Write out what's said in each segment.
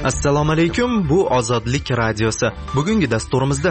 Assalomu alaykum, bu Ozodlik radiosi. Bugungi dasturimizda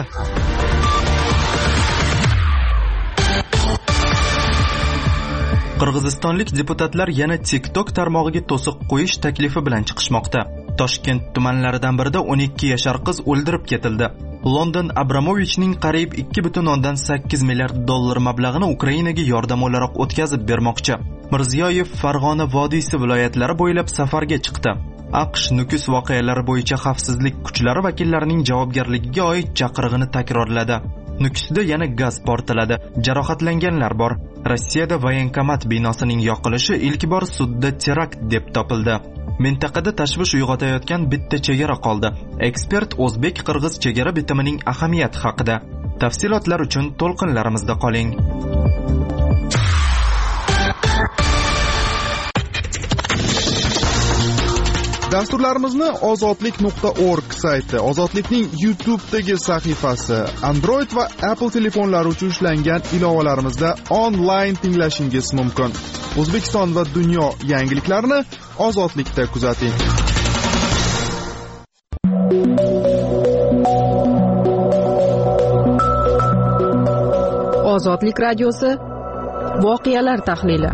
Qirg'izistonlik deputatlar yana TikTok tarmog'iga to'siq qo'yish taklifi bilan chiqishmoqda. Toshkent tumanlaridan birida 12 yashar qiz o'ldirib ketildi. London Abramovichning qariyb 2,8 milliard dollar mablag'ini Ukrainaga yordam o'laroq o'tkazib bermoqchi. Mirziyoyev Farg'ona vodiysi viloyatlari bo'ylab safarga chiqdi. AQSh Nukus voqealari bo'yicha xavfsizlik kuchlari vakillarining javobgarligiga oid chaqirig'ini takrorladi. Nukusda yana gaz portladi. Jarohatlanganlar bor. Rossiyada voyenkomat binosining yoqilishi ilk bor sudda terakt deb topildi. Mintaqada tashvish uyg'otayotgan bitta chegara qoldi. Ekspert o'zbek-qirg'iz chegara bitimining ahamiyati haqida. Tafsilotlar uchun to'lqinlarimizda qoling. Dasturlarimizni ozodlik.org sayti, Ozodlikning YouTube'dagi sahifasi, Android va Apple telefonlari uchun ishlangan ilovalarimizda onlayn tinglashingiz mumkin. O'zbekiston va dunyo yangiliklarini Ozodlikda kuzating. Ozodlik radiosi voqealar tahlili.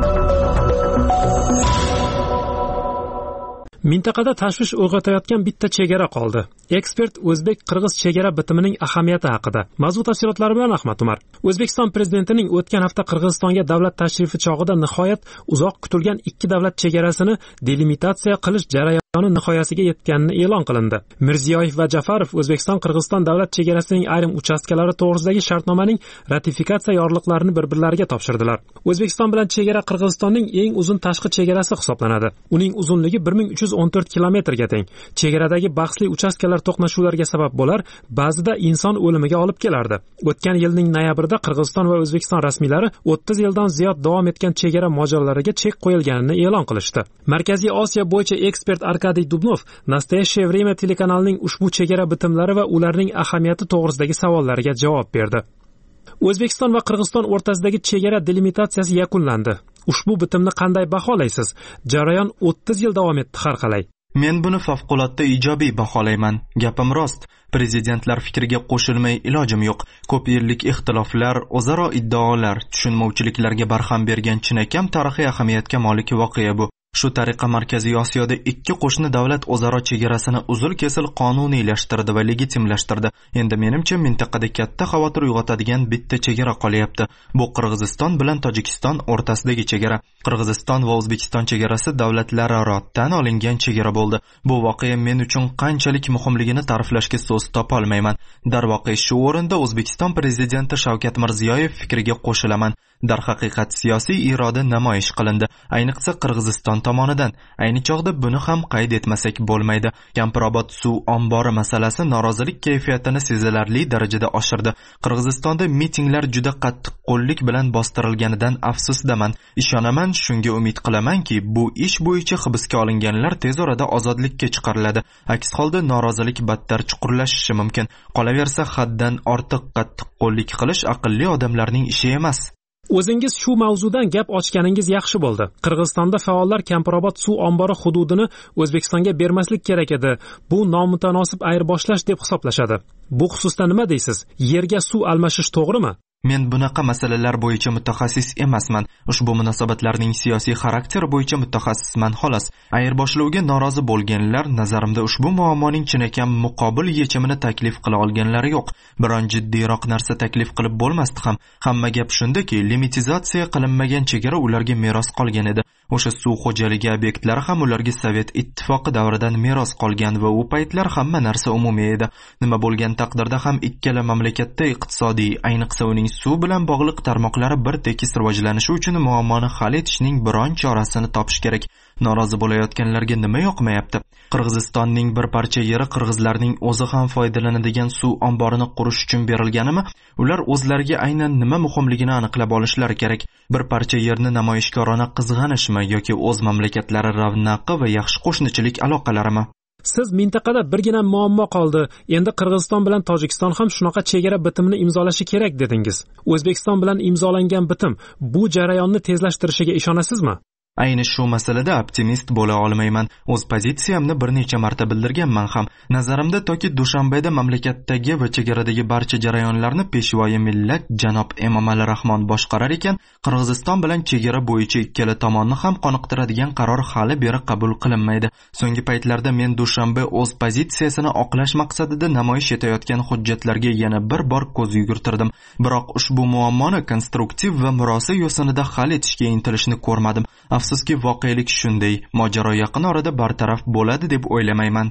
Mintaqada tashvish uyg'otayotgan bitta chegara qoldi. Ekspert o'zbek-qirg'iz chegara bitimining ahamiyati haqida. Mavzu tafsilotlari bilan Ahmad Umar. O'zbekiston prezidentining o'tgan hafta Qirg'izistonga davlat tashrifi chog'ida nihoyat uzoq kutilgan ikki davlat chegarasini delimitatsiya qilish jarayoni nihoyasiga yetganini e'lon qilindi. Mirziyoyev va Jafarov O'zbekiston-Qirg'iziston davlat chegarasining ayrim uchastkalari to'g'risidagi shartnomaning ratifikatsiya yorliqlarini bir-birlariga topshirdilar. O'zbekiston bilan chegara Qirg'izistonning eng uzun tashqi chegarasi hisoblanadi. Uning uzunligi 1314 kilometrga teng. Chegaradagi bahsli uchastkalar to'qnashuvlarga sabab bo'lar, ba'zida inson o'limiga olib kelardi. O'tgan yilning noyabrida Qirg'iziston va O'zbekiston rasmiylari 30 yildan ziyod davom etgan chegara mojarolariga chek qo'yilganini e'lon qilishdi. Markaziy Osiyo bo'yicha ekspert Arkadiy Dubnov Nastoящее время telekanalining ushbu chegara bitimlari va ularning ahamiyati to'g'risidagi savollariga javob berdi. O'zbekiston va Qirg'iziston o'rtasidagi chegara delimitatsiyasi yakunlandi. Ushbu bitimni qanday baholaysiz? Jarayon 30 yil davom etdi har qalay. Men buni favqulodda ijobiy baholayman. Gapim rost. Prezidentlar fikriga qo'shilmay ilojim yo'q. Ko'p yillik ixtiloflar, o'zaro iddaolar, tushunmovchiliklarga barham bergan chinakam tarixiy ahamiyatga molik voqea bu. Shu tariqa Markaziy Osiyoda ikki qo'shni davlat o'zaro chegarasini uzil-kesil qonuniylashtirdi va legitimlashtirdi. Endi menimcha mintaqada katta xavotir uyg'otadigan bitta chegara qolyapti. Bu Qirg'iziston bilan Tojikiston o'rtasidagi chegara. Qirg'iziston va O'zbekiston chegarasi davlatlararo tan olingan chegara bo'ldi. Bu voqea men uchun qanchalik muhimligini ta'riflashga so'z topa olmayman. Darvoqe shu o'rinda O'zbekiston prezidenti Shavkat Mirziyoyev fikriga qo'shilaman. Darhaqiqat siyosiy iroda namoyish qilindi, ayniqsa Qirg'iziston tomonidan. Ayni chog'da buni ham qayd etmasak bo'lmaydi. Kampirobod suv ombori masalasi norozilik kayfiyatini sezilarli darajada oshirdi. Qirg'izistonda mitinglar juda qattiq qo'llik bilan bostirilganidan afsusdaman. Ishonaman, shunga umid qilamanki, bu ish bo'yicha hibsga olinganlar tez orada ozodlikka chiqariladi. Aks holda norozilik battar chuqurlashishi mumkin. Qolaversa, haddan ortiq qattiq qo'llik qilish aqlli odamlarning ishi emas. O'zingiz shu mavzudan gap ochganingiz yaxshi bo'ldi. Qirg'izistonda faollar Kampirobod suv ombori hududini O'zbekistonga bermaslik kerak edi. Bu nomutanosib ayirboshlash deb hisoblashadi. Bu xususda nima deysiz? Yerga suv almashish to'g'rimi? Men bunaqa masalalar bo'yicha mutaxassis emasman. Ushbu munosabatlarning siyosiy xarakteri bo'yicha mutaxassisman xolos. Ayirboshlashga norozi bo'lganlar nazarimda ushbu muammoning chinakam muqobil yechimini taklif qila olganlari yo'q. Biron jiddiyroq narsa taklif qilib bo'lmasdi ham. Hamma gap shundaki, limitizatsiya qilinmagan chegara ularga meros qolgan edi. O'sha suv xo'jaligi obyektlari ham ularga Sovet ittifoqi davridan meros qolgan va u paytlar hamma narsa umumiy edi. Nima bo'lgan taqdirda ham ikkala mamlakatda iqtisodiy, ayniqsa uning suv bilan bog'liq tarmoqlari bir tekis rivojlanishi uchun muammoni hal etishning biron chorasini topish kerak. Norozi bo'layotganlarga nima yoqmayapti? Qirg'izistonning bir parcha yeri qirg'izlarning o'zi ham foydalanadigan suv omborini qurish uchun berilganimi? Ular o'zlariga aynan nima muhimligini aniqlab olishlari kerak. Bir parcha yerni namoyishkorona qizg'anishmi yoki o'z mamlakatlari ravnaqi va yaxshi qo'shnichilik aloqalarimi? Siz mintaqada birgina muammo qoldi. Endi Qirg'iziston bilan Tojikiston ham shunaqa chegara bitimini imzolashi kerak dedingiz. O'zbekiston bilan imzolangan bitim bu jarayonni tezlashtirishiga ishonasizmi? Ayni shu masalada optimist bo'la olmayman. O'z pozitsiyamni bir necha marta bildirganman ham. Nazarimda toki Dushanbeda mamlakatdagi va chegaradagi barcha jarayonlarni peshvoyi millat janob Emomali Rahmon boshqarar ekan, Qirg'iziston bilan chegara bo'yicha ikkala tomonni ham qoniqtiradigan qaror hali beri qabul qilinmaydi. So'nggi paytlarda men Dushanbe o'z pozitsiyasini oqlash maqsadida namoyish etayotgan hujjatlarga yana bir bor ko'z yugurtirdim. Biroq ushbu muammoni konstruktiv va murosa yo'sinida hal etishga intilishni ko'rmadim. Afsuski voqelik shunday, mojaro yaqin orada bartaraf bo'ladi deb o'ylamayman.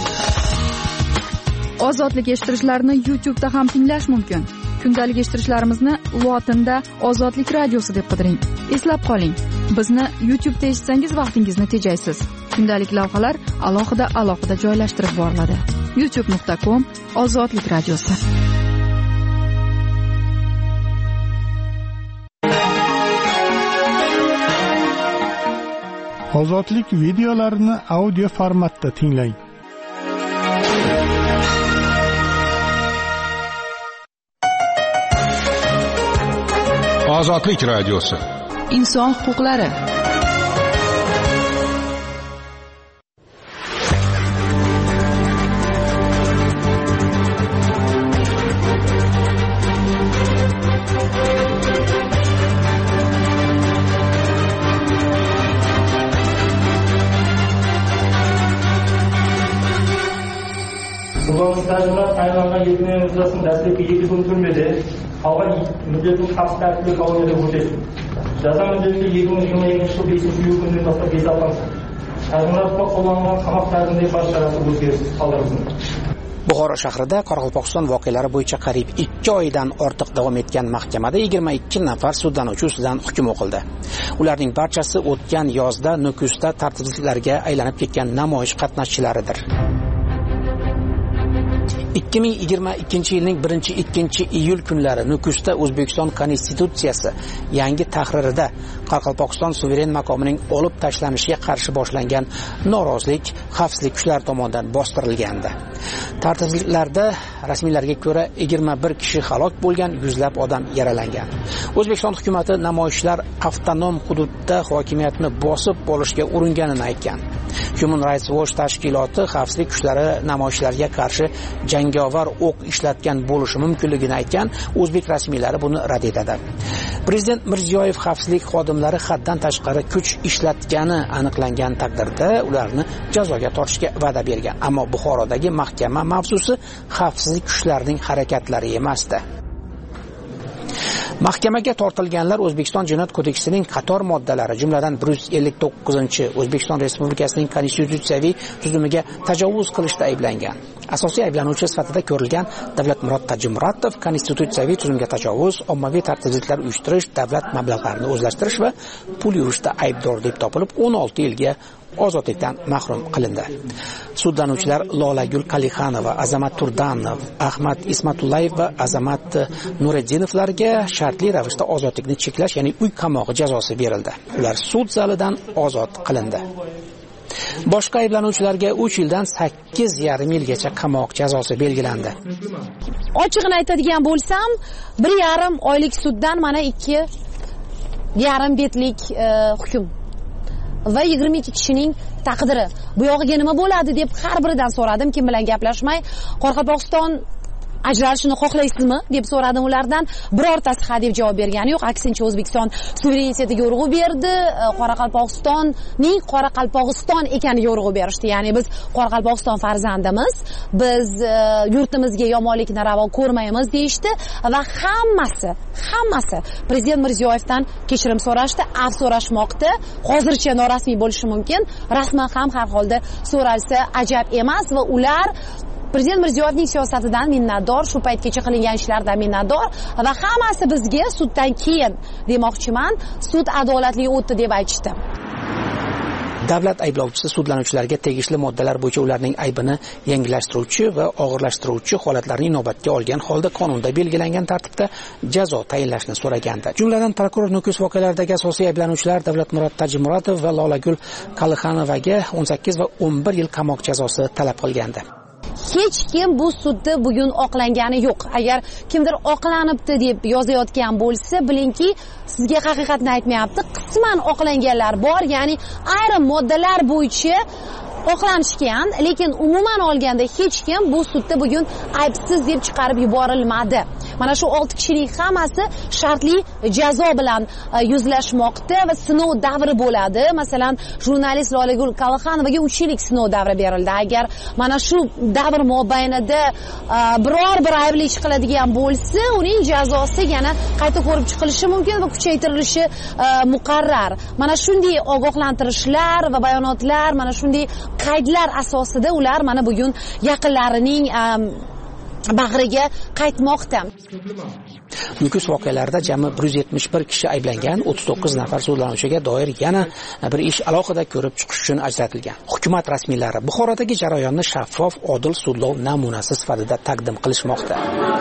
Ozodlik eshittirishlarni YouTube'da ham tinglash mumkin. Kundalik eshittirishlarimizni lotinda Ozodlik radiosi deb qidiring. Eslab qoling, bizni YouTube'da eshitsangiz vaqtingizni tejaysiz. Kundalik lavhalar alohida joylashtirib boriladi. youtube.com/Ozodlik radiosi. Ozodlik videolarini audio formatda tinglang. Ozodlik radiosi. Inson huquqlari. Stajlar tayinlangan 7 men yuzasining dastlabki 2 kun turmedi. Qolgan muddatni qasdlarga qoldirib o'tdi. Jazo muddati 2022-yil 5-iyuldan boshlab bezalansin. Tayinlangan qo'llangan qamoq ta'ziri barchasi o'zgarib qoldirilsin. Buxoro shahrida Qoraqalpog'iston voqealari bo'yicha qariyb 2 oydan ortiq davom etgan mahkamada 22 nafar sudlanuvchi ustidan hukm o'qildi. Ularning barchasi o'tgan yozda Nukusda tartibsizliklarga aylanib ketgan namoyish qatnashchilaridir. 2022 yilning 1-2 iyul kunlari Nukusda O'zbekiston Konstitutsiyasi yangi tahririda Qoraqalpog'iston suveren maqomining olib tashlanishiga qarshi boshlangan norozilik xavfsizlik kuchlari tomonidan bostirilgandi. Tartibsizliklarda rasmiylarga ko'ra 21 kishi halok bo'lgan, yuzlab odam yaralangan. O'zbekiston hukumatı namoyishlar avtonom hududda hokimiyatni bosib olishga uringanini aytgan. Human Rights Watch tashkiloti xavfsizlik kuchlari namoyishlarga qarshi jangovar o'q ishlatgan bo'lishi mumkinligini aytgan, o'zbek rasmiylari buni rad etadi. Prezident Mirziyoyev xavfsizlik xodimlari haddan tashqari kuch ishlatgani aniqlangan taqdirda ularni jazoga tortishga va'da bergan. Ammo Buxorodagi mahkama mavzusi xavfsizlik kuchlarining harakatlari emasdi. Mahkamaga tortilganlar O'zbekiston Jinoyat kodeksining qator moddalari, jumladan 159-O'zbekiston Respublikasining konstitutsiyaviy tuzumiga tajovuz qilishda ayblangan. Asosiy ayblanuvchi sifatida ko'rilgan Davlatmurod Tajimuratov konstitutsiyaviy tuzumga tajovuz, ommaviy tartibsizliklar uyushtirish, davlat mablag'larini o'zlashtirish va pul yurishda aybdor deb topilib 16 yilga ozodlikdan mahrum qilindi. Sudlanuvchilar Lolagul Kalixanova, Azamat Turdanov, Ahmad Ismatullayev va Azamat Nureddinovlarga shartli ravishda ozodlikni cheklash, ya'ni uy qamog'i jazosi berildi. Ular sud zalidan ozod qilindi. Boshqa ayblanuvchilarga 3 yildan 8,5 yilgacha qamoq jazosi belgilandi. Ochiqni aytadigan bo'lsam, 1,5 oylik suddan mana 2,5 betlik hukm va 22 kishining taqdiri. Bu yog'iga nima bo'ladi deb har biridan so'radim, kim bilan gaplashmay. Qoraqalpog'iston ajralishini xohlaysizmi deb so'radim ulardan. Birortasi ha deb javob bergani yo'q. Aksincha O'zbekiston suverenitetiga urg'u berdi. Qoraqalpog'istonning Qoraqalpog'iston ekaniga urg'u berishdi. Ya'ni biz Qoraqalpog'iston farzandimiz, biz yurtimizga yomonlikni ravo ko'rmaymiz deyishdi va hammasi Prezident Mirziyoyevdan kechirim so'rashdi, af so'rashmoqda. Hozircha norasmiy bo'lishi mumkin, rasman ham har holda so'ralsa ajab emas va ular Prezident Mirziyoyevning siyosatidan minnatdor, shu paytgacha qilingan ishlardan minnatdor va hammasi bizga suddan keyin demoqchiman, sud adolatli o'tdi deb aytishdi. Davlat ayblovchisi sudlanuvchilarga tegishli moddalar bo'yicha ularning aybini yengillashtiruvchi va og'irlashtiruvchi holatlarni inobatga olgan holda qonunda belgilangan tartibda jazo tayinlashni so'ragandi. Jumladan prokuror Nukus voqealaridagi asosiy ayblanuvchilar Davlatmurod Tajimuratov va Lolagul Kalixanovaga 18 va 11 yil qamoq jazosi talab qilgandi. hech kim bu sudda bugun oqlangani yo'q. Agar kimdir oqlanibdi deb yozayotgan bo'lsa, bilingki, sizga haqiqatni aytmayapti. Qisman oqlanganlar bor, ya'ni ayrim moddalar bo'yicha oqlanishgan, lekin umuman olganda hech kim bu sudda bugun aybsiz deb chiqarib yuborilmadi. Mana shu 6 kishining hammasi shartli jazo bilan yuzlashmoqda va sinov davri bo'ladi. Masalan, jurnalist Loligul Kalxanovaga 3 yillik sinov davri berildi. Agar mana shu davr mobaynida biror bir aybli ish qiladigan bo'lsa, uning jazosi yana qayta ko'rib chiqilishi mumkin va kuchaytirilishi muqarrar. Mana shunday ogohlantirishlar va bayonotlar, mana shunday qaydlar asosida ular mana bugun yaqinlarining bag'riga qaytmoqda. Nukus voqealarida jami 171 kishi ayblangan, 39 nafar sudlanuvchiga doir yana bir ish alohida ko'rib chiqish uchun ajratilgan. Hukumat rasmiylari Buxorodagi jarayonni shaffof, odil sudlov namunasi sifatida taqdim qilishmoqda.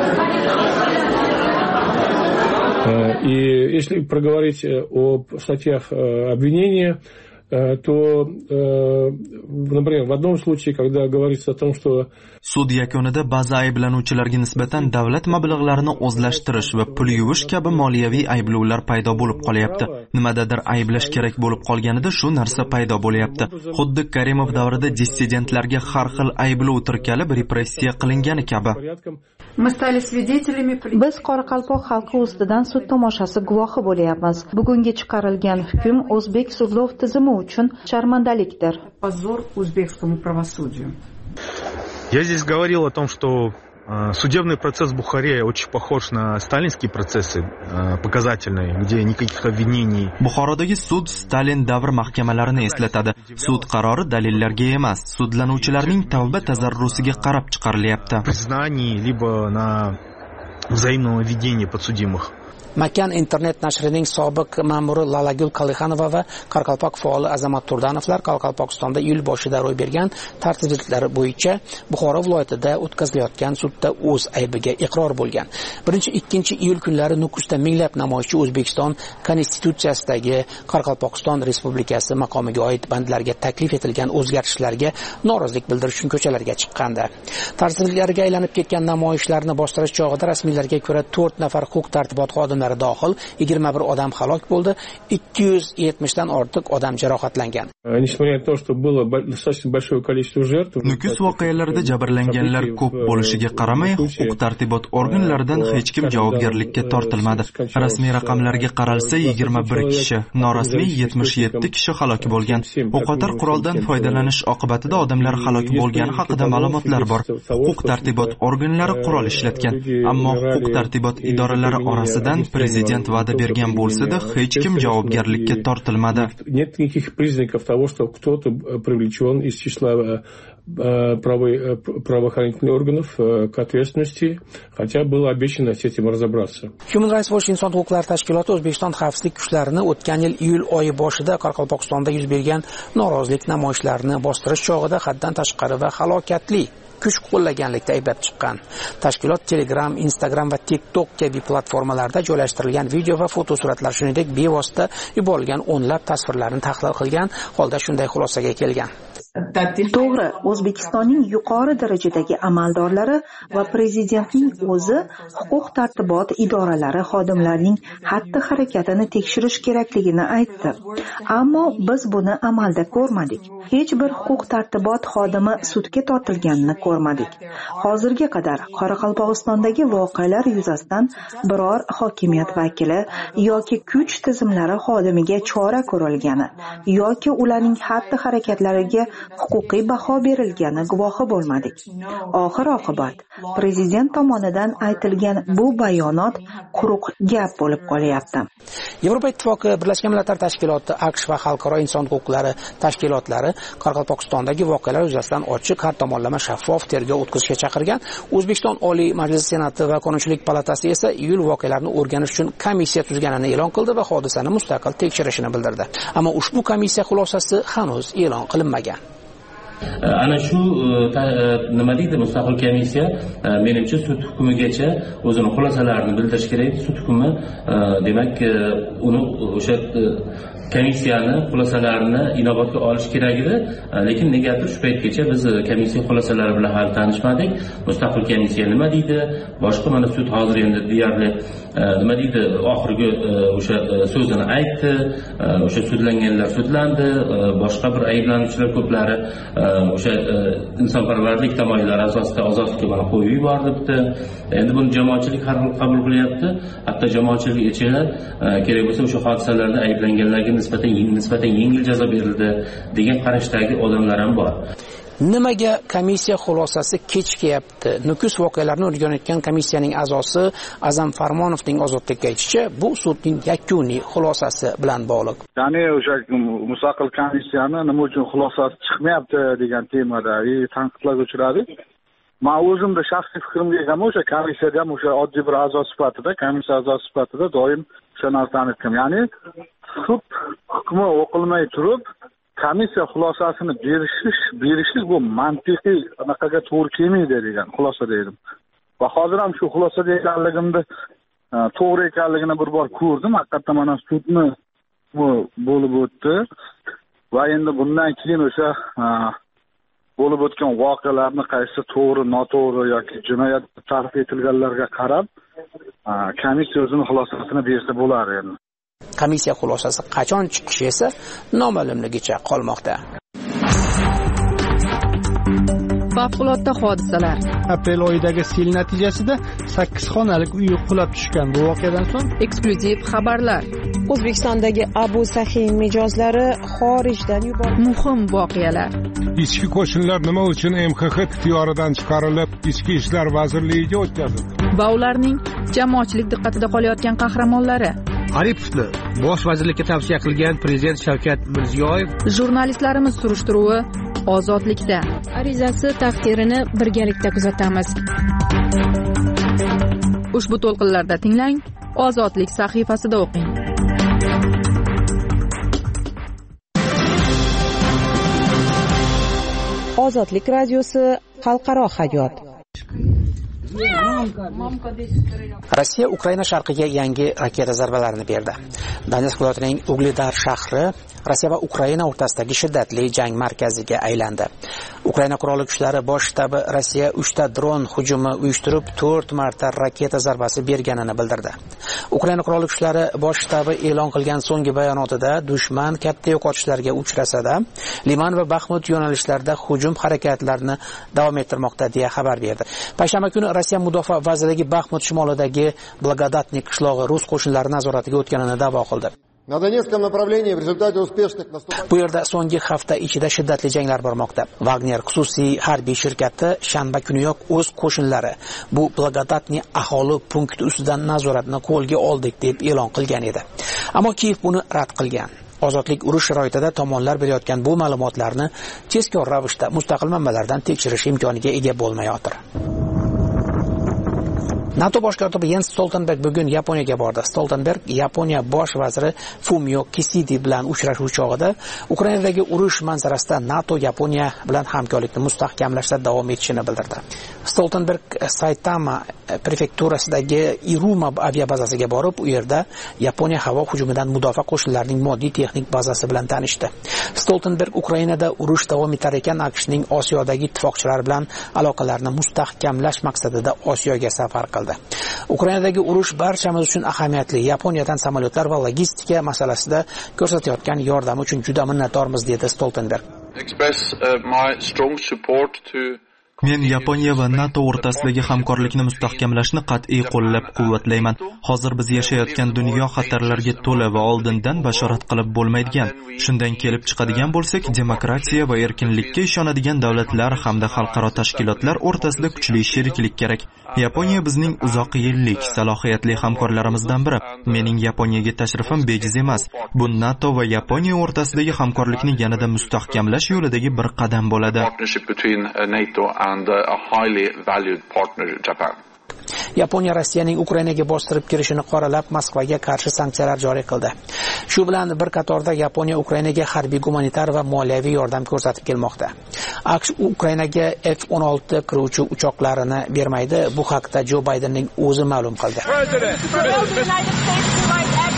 И если проговорить о статьях обвинения, то, например, в одном случае, когда говорится о том, что sud yakunida ba'zi ayblanuvchilarga nisbatan davlat mablag'larini o'zlashtirish va pul yuvish kabi moliyaviy ayblovlar paydo bo'lib qolyapti. Nimadadir ayblash kerak bo'lib qolganida shu narsa paydo bo'lyapti. Xuddi Karimov davrida dissidentlarga har xil ayblov tirkalib repressiya qilingani kabi. Biz Qoraqalpoq xalqi ustidan sud tomoshasi guvohi bo'lyapmiz. Bugungi chiqarilgan hukm o'zbek sudlov tizimi uchun sharmandalikdir. Я здесь говорил о том, что судебный процесс в Бухаре очень похож на сталинские процессы, показательные, где никаких обвинений. Buxorodagi sud Stalin davr mahkamalarini eslatadi. Sud qarori dalillarga emas, sudlanuvchilarning tavba tazarrusiga qarab chiqarilyapti. Признаний либо на взаимном ведении подсудимых. Makan internet nashrining sobiq ma'muri Lalagul Kalixanova va Qoraqalpoq faoli Azamat Turdanovlar Qoraqalpog'istonda iyul boshida ro'y bergan tartibsizliklar bo'yicha Buxoro viloyatida o'tkazilayotgan sudda o'z aybiga iqror bo'lgan. 1-2 iyul kunlari Nukusda minglab namoyishchi O'zbekiston Konstitutsiyasidagi Qoraqalpog'iston Respublikasi maqomiga oid bandlarga taklif etilgan o'zgartishlarga norozilik bildirish uchun ko'chalarga chiqqandi. Tartibsizliklarga aylanib ketgan namoyishlarni bostirish chog'ida rasmiylarga ko'ra 4 nafar huquq-tartibot xodimlari dohil 21 odam halok bo'ldi, 270 dan ortiq odam jarohatlangan. Nukus voqealarida jabrlanganlar ko'p bo'lishiga qaramay, huquq-tartibot organlaridan hech kim javobgarlikka tortilmadi. Rasmiy raqamlarga qaralsa, 21 kishi, norasmiy 77 kishi halok bo'lgan. O'qotar quroldan foydalanish oqibatida odamlar halok bo'lgani haqida ma'lumotlar bor. Huquq-tartibot organlari qurol ishlatgan, ammo huquq-tartibot idoralari orasidan prezident va'da bergan bo'lsa-da, hech kim javobgarlikka tortilmadi. Нет никаких признаков того, что кто-то привлечен из числа правоохранительных органов к ответственности, хотя было обещано с этим разобраться. Human Rights Watch inson huquqlari tashkiloti O'zbekiston xavfsizlik kuchlarini o'tgan yil iyul oyi boshida Qoraqalpog'istonda yuz bergan norozilik namoyishlarini bostirish chog'ida haddan tashqari va halokatli kuch qo'llaganlikda ayblab chiqqan. Tashkilot Telegram, Instagram va TikTok kabi platformalarda joylashtirilgan video va fotosuratlar, shuningdek bevosita yuborilgan o'nlab tasvirlarni tahlil qilgan holda shunday xulosaga kelgan. To'g'ri, O'zbekistonning yuqori darajadagi amaldorlari va prezidentning o'zi huquq-tartibot idoralari xodimlarining xatti-harakatini tekshirish kerakligini aytdi. Ammo biz buni amalda ko'rmadik. Hech bir huquq-tartibot xodimi sudga tortilganini ko'rmadik. Hozirga qadar Qoraqalpog'istondagi voqealar yuzasidan biror hokimiyat vakili yoki kuch tizimlari xodimiga chora ko'rilgani yoki ularning xatti-harakatlariga huquqiy baho berilgani guvohi bo'lmadik. Oxir-oqibat prezident tomonidan aytilgan bu bayonot quruq gap bo'lib qolyapti. Yevropa Ittifoqi, Birlashgan Millatlar Tashkiloti, AQSh va xalqaro inson huquqlari tashkilotlari Qoraqalpog'istondagi voqealar yuzasidan ochiq, har tomonlama shaffof tergov o'tkazishga chaqirgan. O'zbekiston Oliy Majlisi Senati va Qonunchilik palatasi esa iyul voqealarini o'rganish uchun komissiya tuzganini e'lon qildi va hodisani mustaqil tekshirishini bildirdi. Ammo ushbu komissiya xulosasi hanuz e'lon qilinmagan. Ana shu nima deydi mustaqil komissiya, menimcha sud hukmigacha o'zini xulosalarini bildirish kerak. Sud hukmi demak uni o'sha komissiyani xulosalarini inobatga olish kerak edi, lekin negadir shu paytgacha biz komissiya xulosalari bilan hali tanishmadik. Mustaqil komissiya nima deydi, boshqa mana sud hozir endi deyarli nima deydi, oxirgi o'sha so'zini aytdi, o'sha sudlanganlar sudlandi, boshqa bir ayblanuvchilar ko'plari o'sha insonparvarlik tamoyillari asosida ozodlikka mana qo'yib yuboribdi. Endi buni jamoatchilik har xil qabul qilyapti. Hatto jamoatchilik ichida kerak bo'lsa o'sha hodisalarda ayblanganlarga nisbatan yengil jazo berildi degan qarashdagi odamlar ham bor. Nimaga komissiya xulosasi kechikyapti? Nukus voqealarini o'rganayotgan komissiyaning a'zosi Azam Farmonovning ozodlikka aytishicha, bu sudning yakuniy xulosasi bilan bog'liq. Ya'ni o'sha mustaqil komissiyani nima uchun xulosasi chiqmayapti degan temada tanqidlarga uchradik. Men o'zimda shaxsiy fikrimga egaman, o'sha komissiyada ham o'sha oddiy bir a'zo sifatida, komissiya a'zosi sifatida doim o'sha narsani aytdim. Ya'ni sud hukmi o'qilmay turib komissiya xulosasini berishlik bu mantiqiy anaqaga to'g'ri kelmaydi degan xulosada edim. Va hozir ham shu xulosada ekanligimni to'g'ri ekanligini bir bor ko'rdim. Haqiqatdan mana sudni bo'lib o'tdi va endi bundan keyin o'sha bo'lib o'tgan voqealarni qaysi to'g'ri, noto'g'ri yoki jinoyat tarif etilganlarga qarab komissiya o'zining xulosasini bersa bo'lar endi. Komissiya xulosasi qachon chiqishi esa noma'lumligicha qolmoqda. Favqulodda hodisalar. Aprel oyidagi sel natijasida 8 xonalik uy qulab tushgan. Bu voqeadan so'ng eksklyuziv xabarlar. O'zbekistondagi Abu Sahiy mijozlari xorijdan yuborildi. Muhim voqealar. Ichki qo'shinlar nima uchun MXX ixtiyoridan chiqarilib, Ichki ishlar vazirligiga o'tkazildi? Va ularning jamoatchilik diqqatida qolayotgan qahramonlari. Aripovni bosh vazirlikka tavsiya qilgan prezident Shavkat Mirziyoyev. Jurnalistlarimiz surishtiruvi ozodlikda. Arizasi taqdirini birgalikda kuzatamiz. Ushbu to'lqinlarda tinglang, Ozodlik sahifasida o'qing. Ozodlik radiosi xalqaro hayot. Rossiya Ukraina sharqiga yangi raketa zarbalarini berdi. Donetsk viloyatining Ugledar shahri Rossiya va Ukraina o'rtasidagi shiddatli jang markaziga aylandi. Ukraina qurolli kuchlari bosh shtabi Rossiya 3 ta dron hujumi uyushtirib 4 marta raketa zarbasi berganini bildirdi. Ukraina qurolli kuchlari bosh shtabi e'lon qilgan so'nggi bayonotida dushman katta yo'qotishlarga uchrasa-da, Liman va Baxmut yo'nalishlarida hujum harakatlarini davom ettirmoqda deya xabar berdi. Payshanba kuni Rossiya mudofaa vazirligi Baxmut shimolidagi Blagodatnik qishlog'i rus qo'shinlari nazoratiga o'tganini da'vo qildi. Bu yerda so'nggi hafta ichida shiddatli janglar bormoqda. Wagner xususiy harbiy shirkati shanba kuniyoq o'z qo'shinlari bu Blagodatni aholi punkti ustidan nazoratni qo'lga oldik deb e'lon qilgan edi. Ammo Kiyev buni rad qilgan. Ozodlik urush sharoitida tomonlar berayotgan bu ma'lumotlarni tezkor ravishda mustaqil manbalardan tekshirish imkoniga ega bo'lmayotir. NATO bosh kotibi Jens Stoltenberg bugun Yaponiyaga bordi. Stoltenberg Yaponiya bosh vaziri Fumio Kishida bilan uchrashuv chog'ida Ukrainadagi urush manzarasida NATO Yaponiya bilan hamkorlikni mustahkamlashda davom etishini bildirdi. Stoltenberg Saitama prefekturasidagi Iruma aviabazasiga borib, u yerda Yaponiya havo hujumidan mudofaa qo'shinlarining moddiy texnik bazasi bilan tanishdi. Stoltenberg Ukrainada urush davom etar ekan AQShning Osiyodagi ittifoqchilari bilan aloqalarni mustahkamlash maqsadida Osiyoga safar qildi. Ukrainadagi urush barchamiz uchun ahamiyatli. Yaponiyadan samolyotlar va logistika masalasida ko'rsatayotgan yordam uchun juda minnatdormiz dedi Stoltenberg. Men Yaponiya va NATO o'rtasidagi hamkorlikni mustahkamlashni qat'iy qo'llab-quvvatlayman. Hozir biz yashayotgan dunyo xatarlarga to'la va oldindan bashorat qilib bo'lmaydigan. Shundan kelib chiqadigan bo'lsak, demokratiya va erkinlikka ishonadigan davlatlar hamda xalqaro tashkilotlar o'rtasida kuchli sheriklik kerak. Yaponiya bizning uzoq yillik salohiyatli hamkorlarimizdan biri. Mening Yaponiyaga tashrifim bejiz emas. Bu NATO va Yaponiya o'rtasidagi hamkorlikni yanada mustahkamlash yo'lidagi bir qadam bo'ladi. Yaponiya Rossiyaning Ukrainaga bostirib kirishini qoralab Moskvaga qarshi sanksiyalar joriy qildi. Shu bilan bir qatorda Yaponiya Ukrainaga harbiy, gumanitar va moliyaviy yordam ko'rsatib kelmoqda. AQSh Ukrainaga F-16 qiruvchi uchoqlarini bermaydi. Bu haqda Jo Baydenning o'zi ma'lum qildi.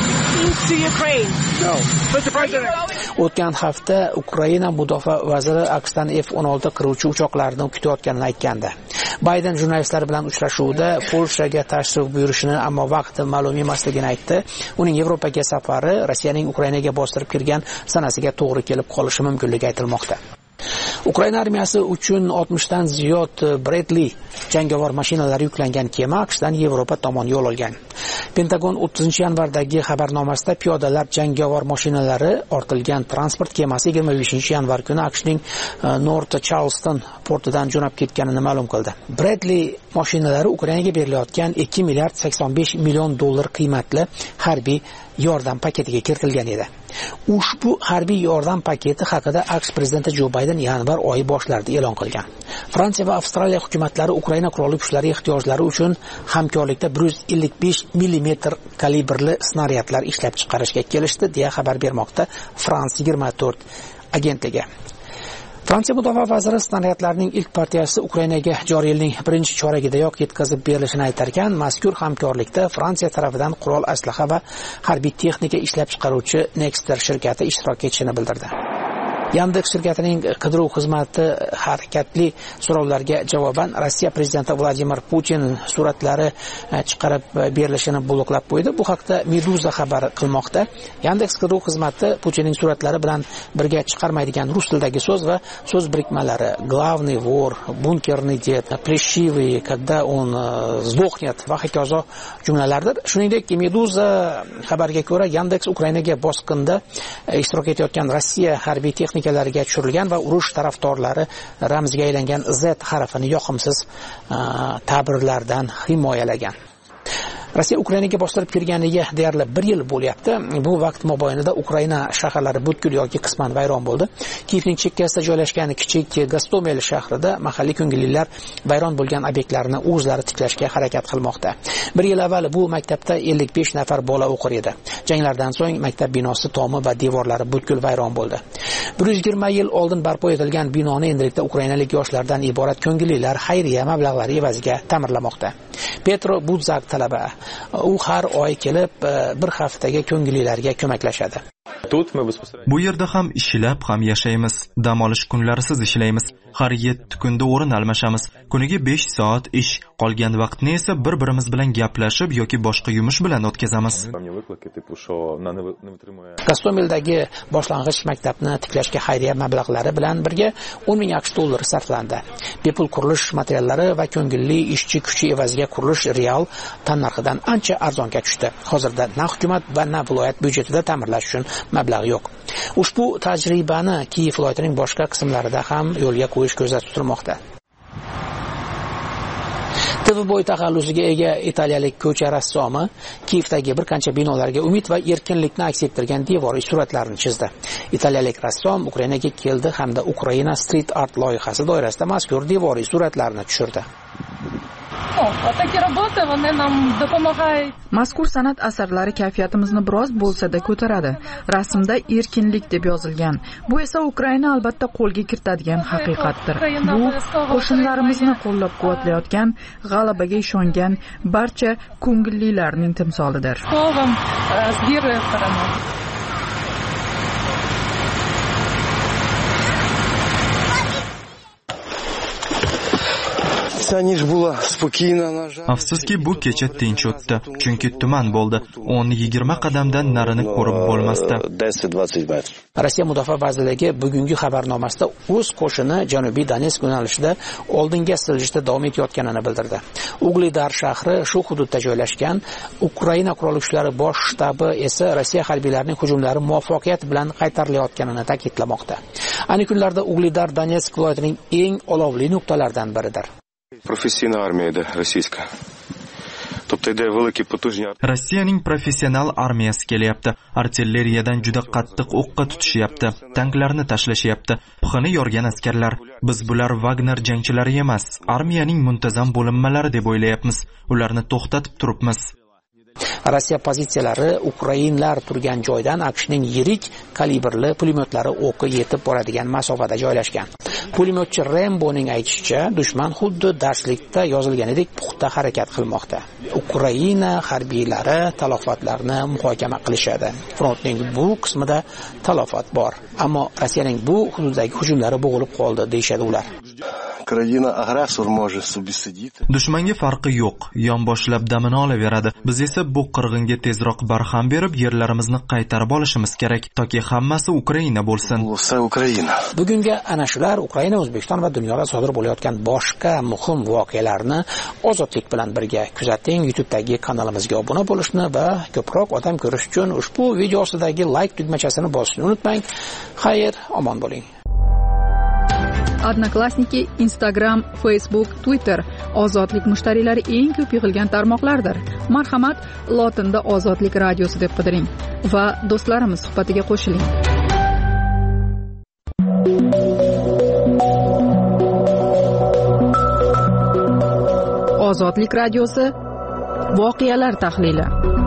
O'tgan hafta Ukraina mudofaa vaziri AQShdan F-16 qiruvchi uchoqlarini kutayotganini aytgandi. Bayden jurnalistlar bilan uchrashuvda Polshaga tashrif buyurishini, ammo vaqti ma'lum emasligini aytdi. Uning Yevropaga safari Rossiyaning Ukrainaga bostirib kirgan sanasiga to'g'ri kelib qolishi mumkinligi aytilmoqda. Ukraina armiyasi uchun 60 dan ziyod Bradley jangovar mashinalari yuklangan kema AQShdan Yevropa tomon yo'l olgan. Pentagon 30-yanvardagi xabarnomasida piyodalar jangovar mashinalari ortilgan transport kemasi 25-yanvar kuni AQShning North Charleston portidan jo'nab ketganini ma'lum qildi. Bradley mashinalari Ukrainaga berilayotgan 2 milliard 85 million dollar qiymatli harbiy yordam paketiga kiritilgan edi. Ushbu harbiy yordam paketi haqida AQSh prezidenti Jo Bayden yanvar oyi boshlarida e'lon qilgan. Fransiya va Avstraliya hukumatlari Ukraina qurolli kuchlari ehtiyojlari uchun hamkorlikda 155 mm kalibrli snaryadlar ishlab chiqarishga kelishdi, deya xabar bermoqda France 24 agentligi. Fransiya mudofaa vaziri snaryadlarning ilk partiyasi Ukrainaga joriy yilning birinchi choragidayoq yetkazib berilishini aytarkan, mazkur hamkorlikda Fransiya tarafidan qurol aslaha va harbiy texnika ishlab chiqaruvchi Nexter shirkati ishtirok etishini bildirdi. Yandex shirkatining qidiruv xizmati harakatli so'rovlarga javoban Rossiya prezidenti Vladimir Putin suratlari chiqarib berilishini bloklab qo'ydi. Bu haqda Meduza xabar qilmoqda. Yandex qidiruv xizmati Putinning suratlari bilan birga chiqarmaydigan rus tilidagi so'z va so'z birikmalari "главный вор", "bunkerный ded", "плешивый", "когда он сдохнет" va hokazo jumlalardir. Shuningdek, Meduza xabariga ko'ra, Yandex Ukrainaga bosqinda ishtirok etayotgan Rossiya harbiy texnikalariga tushirilgan va urush tarafdorlari ramziga aylangan Z harfini yoqimsiz ta'birlardan himoyalagan. Rossiya Ukrainaga bostirib kirganiga deyarli 1 yil bo'lyapti. Bu vaqt mobaynida Ukraina shaharlari butkul yoki qisman vayron bo'ldi. Kiyevning chekkasida joylashgan kichik Gostomel shahrida mahalliy ko'ngillilar vayron bo'lgan obyektlarni o'zlari tiklashga harakat qilmoqda. 1 yil avval bu maktabda 55 nafar bola o'qir edi. Janglardan so'ng maktab binosi tomi va devorlari butkul vayron bo'ldi. 120 yil oldin barpo etilgan binoni endilikda ukrainalik yoshlardan iborat ko'ngillilar xayriya mablag'lari evaziga ta'mirlamoqda. Petro Budzak talaba. U har oy kelib bir haftaga ko'ngillilarga ko'maklashadi. Bu yerda ham ishlab, ham yashaymiz. Dam olish kunlarisiz ishlaymiz. Har 7 kunda o'rin almashamiz. Kuniga 5 soat ish, qolgan vaqtni esa bir-birimiz bilan gaplashib yoki boshqa yumush bilan o'tkazamiz. Gostomeldagi boshlang'ich maktabni tiklashga xayriya mablag'lari bilan birga 10 ming AQSh dollari sarflandi. Bepul qurilish materiallari va ko'ngilli ishchi kuchi evaziga qurilish real tannarxidan ancha arzonga tushdi. Hozirda na hukumat va na viloyat byudjetida ta'mirlash uchun mablag' yo'q. Ushbu tajribani Kiyev viloyatining boshqa qismlarida ham yo'lga qo'yish ko'zda tutilmoqda. TV bo'yi taxallusiga ega italiyalik ko'cha rassomi Kiyevdagi bir qancha binolarga umid va erkinlikni aks ettirgan devoriy suratlarni chizdi. Italiyalik rassom Ukrainaga keldi hamda Ukraina Street Art loyihasi doirasida mazkur devoriy suratlarni tushirdi. Mazkur san'at asarlari kayfiyatimizni biroz bo'lsa-da ko'taradi. Rasmda erkinlik deb yozilgan. Bu esa Ukraina albatta qo'lga kiritadigan haqiqatdir. Bu qo'shinlarimizni qo'llab-quvvatlayotgan, g'alabaga ishongan barcha ko'ngillilarning timsolidir. Afsuski bu kecha tinch o'tdi, chunki tuman bo'ldi. 10-20 qadamdan narini ko'rib bo'lmasdi. Rossiya mudofaa vazirligi bugungi xabarnomasida o'z qo'shini Janubiy Donetsk yo'nalishida oldinga siljishda davom etayotganini bildirdi. Ugledar shahri shu hududda joylashgan. Ukraina qurolli kuchlari bosh shtabi esa Rossiya harbiylarining hujumlari muvaffaqiyat bilan qaytarilayotganini ta'kidlamoqda. Ayni kunlarda Ugledar Donetsk viloyatining eng olovli nuqtalaridan biridir. Professional armiyada rossiyska. Rossiyaning professional armiyasi kelyapti. Artilleriyadan juda qattiq o'qqa tutishyapti. Tanklarni tashlashyapti. Pixini yorgan askarlar. Biz bular Wagner jangchilari emas, armiyaning muntazam bo'linmalari deb o'ylayapmiz. Ularni to'xtatib turibmiz. Rossiya pozitsiyalari ukrainlar turgan joydan AQShning yirik kalibrli pulemyotlari o'qi yetib boradigan masofada joylashgan. pulemyotchi Remboning aytishicha, dushman xuddi darslikda yozilganidek puxta harakat qilmoqda. Ukraina harbiylari talafotlarni muhokama qilishadi. Frontning bu qismida talafot bor, ammo Rossiyaning bu hududdagi hujumlari bo'g'ilib qoldi deyshadi ular. Dushmanga farqi yo'q, yonboshlab damini olaveradi. Biz esa bu qirg'inga tezroq barham berib, yerlarimizni qaytarib olishimiz kerak, toki hammasi Ukraina bo'lsin. Bugunga ana shular Ukraina, O'zbekiston va dunyoda sodir bo'layotgan boshqa muhim voqealarni ozodlik bilan birga kuzating. YouTube'dagi kanalimizga obuna bo'lishni va ko'proq odam ko'rish uchun ushbu video ostidagi like tugmachasini bosishni unutmang. Xayr, omon bo'ling. Odnoklassniki, Instagram, Facebook, Twitter ozodlik mushtariylari eng ko'p yig'ilgan tarmoqlardir. Marhamat, lotinda Ozodlik radiosi deb qidiring va do'stlarimiz suhbatiga qo'shiling. Ozodlik radiosi voqealar tahlili.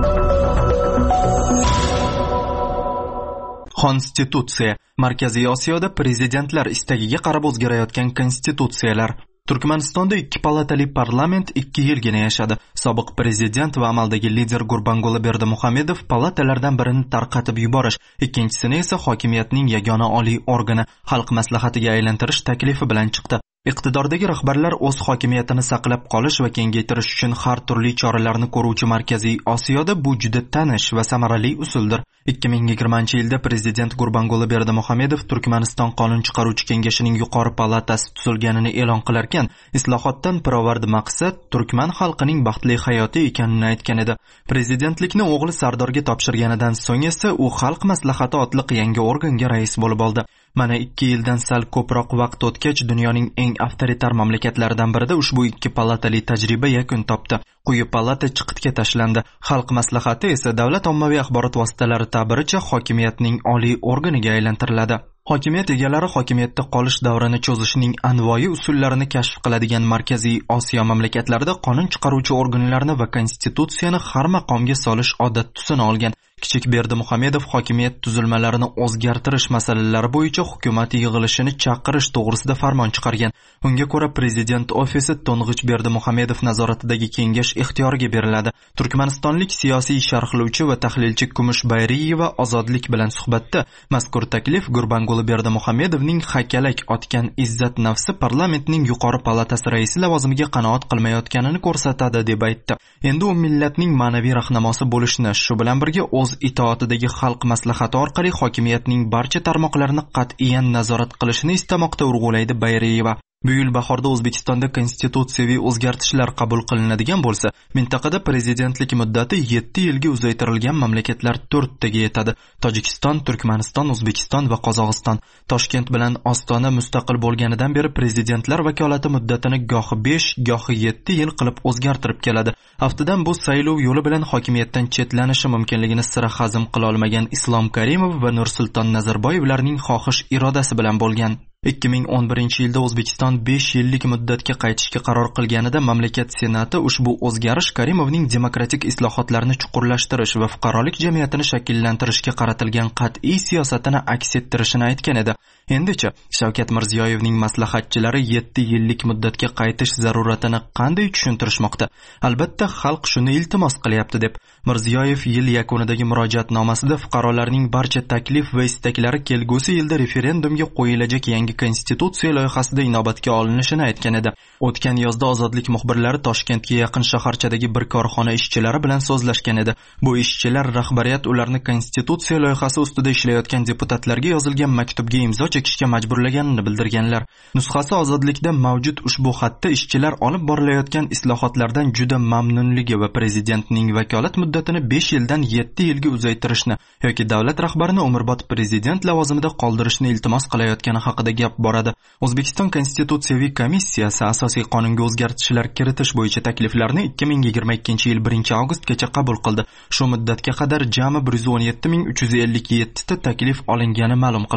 Konstitutsiya. Markaziy Osiyoda prezidentlar istagiga qarab o'zgarayotgan konstitutsiyalar. Turkmanistonda 2 palatali parlament 2 yilgina yashadi. Sobiq prezident va amaldagi lider Gurbanguli Berdimuhamedov palatalardan birini tarqatib yuborish, ikkinchisini esa hokimiyatning yagona oliy organi xalq maslahatiga aylantirish taklifi bilan chiqdi. Iqtidordagi rahbarlar o'z hokimiyatini saqlab qolish va kengaytirish uchun har turli choralarni ko'ruvchi Markaziy Osiyoda bu juda tanish va samarali usuldir. 2020-yilda prezident Gurbanguli Berdimuhamedov Turkmaniston qonun chiqaruvchi kengashining yuqori palatasi tuzilganini e'lon qilarkan, islohotdan pirovard maqsad turkman xalqining baxtli hayoti ekanini aytgan edi. Prezidentlikni o'g'li Sardorga topshirganidan so'ng esa u xalq maslahati otliq yangi organga rais bo'lib oldi. Mana 2 yildan sal ko'proq vaqt o'tgach, dunyoning eng avtoritar mamlakatlaridan birida ushbu 2 palatali tajriba yakun topdi. Quyi palata chiqitga tashlandi. Xalq maslahati esa davlat ommaviy axborot vositalari ta'biricha hokimiyatning oliy organiga aylantiriladi. Hokimiyat egalari hokimiyatda qolish davrini cho'zishning anvoyi usullarini kashf qiladigan Markaziy Osiyo mamlakatlarida qonun chiqaruvchi organlarni va konstitutsiyani har maqomga solish odat tusini olgan. Kichik Berdimuhamedov hokimiyat tuzilmalarini o'zgartirish masalalari bo'yicha hukumat yig'ilishini chaqirish to'g'risida farmon chiqargan. Unga ko'ra prezident ofisi To'ng'ich Berdimuhamedov nazoratidagi kengash ixtiyoriga beriladi. Turkmanistonlik siyosiy sharhlovchi va tahlilchi Kumush Bayriyeva ozodlik bilan suhbatda mazkur taklif Gurbanguli Berdimuhamedovning hakalak otgan izzat nafsi parlamentning yuqori palatasi raisi lavozimiga qanoat qilmayotganini ko'rsatadi deb aytdi. Endi u millatning ma'naviy rahnamosi bo'lishni, shu bilan birga o'z itoatidagi xalq maslahati orqali hokimiyatning barcha tarmoqlarini qat'iyan nazorat qilishini istamoqda, urg'ulaydi Bayriyeva. Bu yil bahorda O'zbekistonda konstitutsiyaviy o'zgartishlar qabul qilinadigan bo'lsa, mintaqada prezidentlik muddati 7 yilga uzaytirilgan mamlakatlar 4 taga yetadi. Tojikiston, Turkmaniston, O'zbekiston va Qozog'iston. Toshkent bilan Ostona mustaqil bo'lganidan beri prezidentlar vakolati muddatini gohi 5, gohi 7 yil qilib o'zgartirib keladi. Aftidan bu saylov yo'li bilan hokimiyatdan chetlanishi mumkinligini sira hazm qila olmagan Islom Karimov va Nursulton Nazarboyevlarning xohish irodasi bilan bo'lgan. 2011-yilda O'zbekiston 5 yillik muddatga qaytishga qaror qilganida mamlakat senati ushbu o'zgarish Karimovning demokratik islohotlarni chuqurlashtirish va fuqarolik jamiyatini shakllantirishga qaratilgan qat'iy siyosatini aks ettirishini aytgan edi. Endicha Shavkat Mirziyoyevning maslahatchilari 7 yillik muddatga qaytish zaruratini qanday tushuntirishmoqda? Albatta, xalq shuni iltimos qilyapti deb. Mirziyoyev yil yakunidagi murojaatnomasida fuqarolarning barcha taklif va istaklari kelgusi yilda referendumga qo'yilajak yangi konstitutsiya loyihasida inobatga olinishini aytgan edi. O'tgan yozda Ozodlik muxbirlari Toshkentga yaqin shaharchadagi bir korxona ishchilari bilan so'zlashgan edi. Bu ishchilar rahbariyat ularni konstitutsiya loyihasi ustida ishlayotgan deputatlarga yozilgan maktubga imzo chekishga majburlaganini bildirganlar. Nusxasi Ozodlikda mavjud. Ushbu xatda ishchilar olib borilayotgan islohotlardan juda mamnunligi va prezidentning vakolat muddatini 5 yildan 7 yilga uzaytirishni yoki davlat rahbarini umrbod prezident lavozimida qoldirishni iltimos qilayotgani haqida gap boradi. O'zbekiston Konstitutsiyaviy komissiyasi asosiy qonunga o'zgartishlar kiritish bo'yicha takliflarni 2022-yil 1-avgustgacha qabul qildi. Shu muddatga qadar jami 117.357 ta taklif olingani ma'lum qilindi.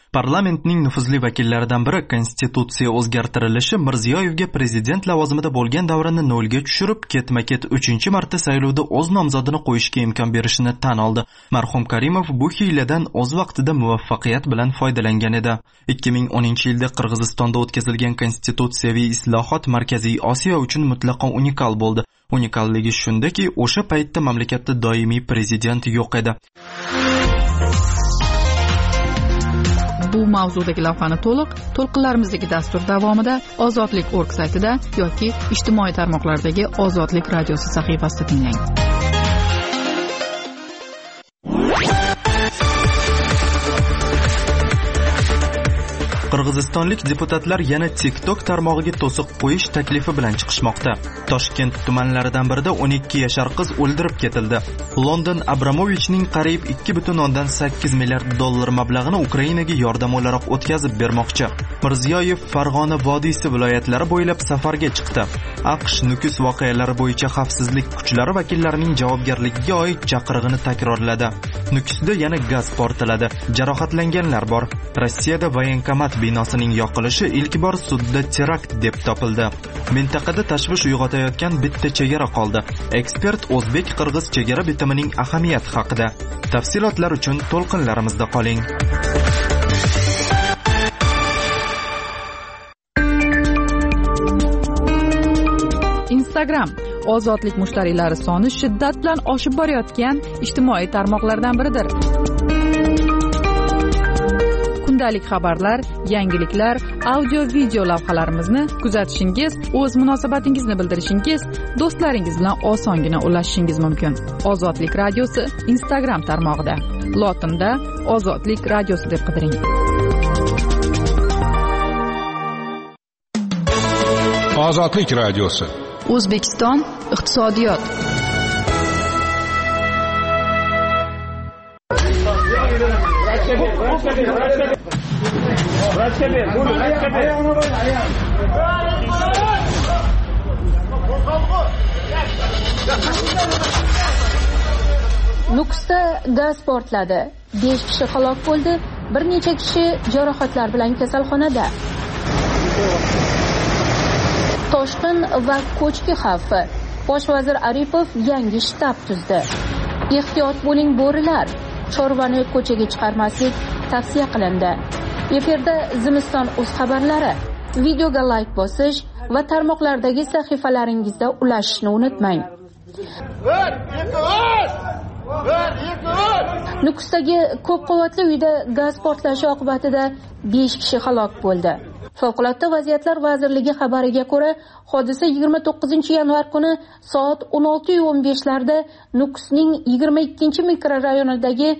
Parlamentning nufuzli vakillaridan biri konstitutsiya o'zgartirilishi Mirziyoyevga prezident lavozimida bo'lgan davrini nolga tushirib, ketma-ket 3-marta saylovda o'z nomzodini qo'yishga imkon berishini tan oldi. Marhum Karimov bu hiyladan o'z vaqtida muvaffaqiyat bilan foydalangan edi. 2010-yilda Qirg'izistonda o'tkazilgan konstitutsiyaviy islohot Markaziy Osiyo uchun mutlaqo unikal bo'ldi. Unikalligi shundaki, o'sha paytda mamlakatda doimiy prezident yo'q edi. Bu mavzudagi lavhani to'lqinlarimizdagi dastur davomida ozodlik.org saytida yoki ijtimoiy tarmoqlardagi Ozodlik radiosi sahifasida tinglang. Qirg'izistonlik deputatlar yana TikTok tarmog'iga to'siq qo'yish taklifi bilan chiqishmoqda. Toshkent tumanlaridan birida 12 yashar qiz o'ldirib ketildi. London Abramovichning qariyb 2,8 milliard dollar mablag'ini Ukrainaga yordam o'laroq o'tkazib bermoqchi. Mirziyoyev Farg'ona vodiysi viloyatlari bo'ylab safarga chiqdi. AQSh Nukus voqealari bo'yicha xavfsizlik kuchlari vakillarining javobgarligiga oid chaqirig'ini takrorladi. Nukusda yana gaz portladi. Jarohatlanganlar bor. Rossiyada voyenkomat binosining yoqilishi ilk bor sudda terakt deb topildi. Mintaqada tashvish uyg'otayotgan bitta chegara qoldi. Ekspert o'zbek-qirg'iz chegara bitimining ahamiyati haqida. Tafsilotlar uchun to'lqinlarimizda qoling. Instagram ozodlik mushtariylari soni shiddat bilan oshib borayotgan ijtimoiy tarmoqlardan biridir. Kundalik xabarlar, yangiliklar, audio-video lavhalarimizni kuzatishingiz, o'z munosabatingizni bildirishingiz, do'stlaringiz bilan osongina ulashishingiz mumkin. Ozodlik radiosi Instagram tarmog'ida. Lotinda Ozodlik radiosi deb qidiring. Ozodlik radiosi. O'zbekiston iqtisodiyot. Nukusda gaz portladi. 5 kishi halok bo'ldi, bir necha kishi jarohatlar bilan kasalxonada. Toshqin va ko'chki xavfi. Bosh vazir Aripov yangi shtab tuzdi. Ehtiyot bo'ling bo'rilar. Chorvani ko'chaga chiqarmaslik tavsiya qilindi. Efirda Zimiston o'z xabarlari. Videoga like bosish va tarmoqlardagi sahifalaringizda ulashishni unutmang. Nukusdagi ko'p qavatli uyda gaz portlashi oqibatida 5 kishi halok bo'ldi. Favqulodda vaziyatlar vazirligi xabariga ko'ra, hodisa 29-yanvar kuni soat 16:15larda Nukusning 22-mikrorayonidagi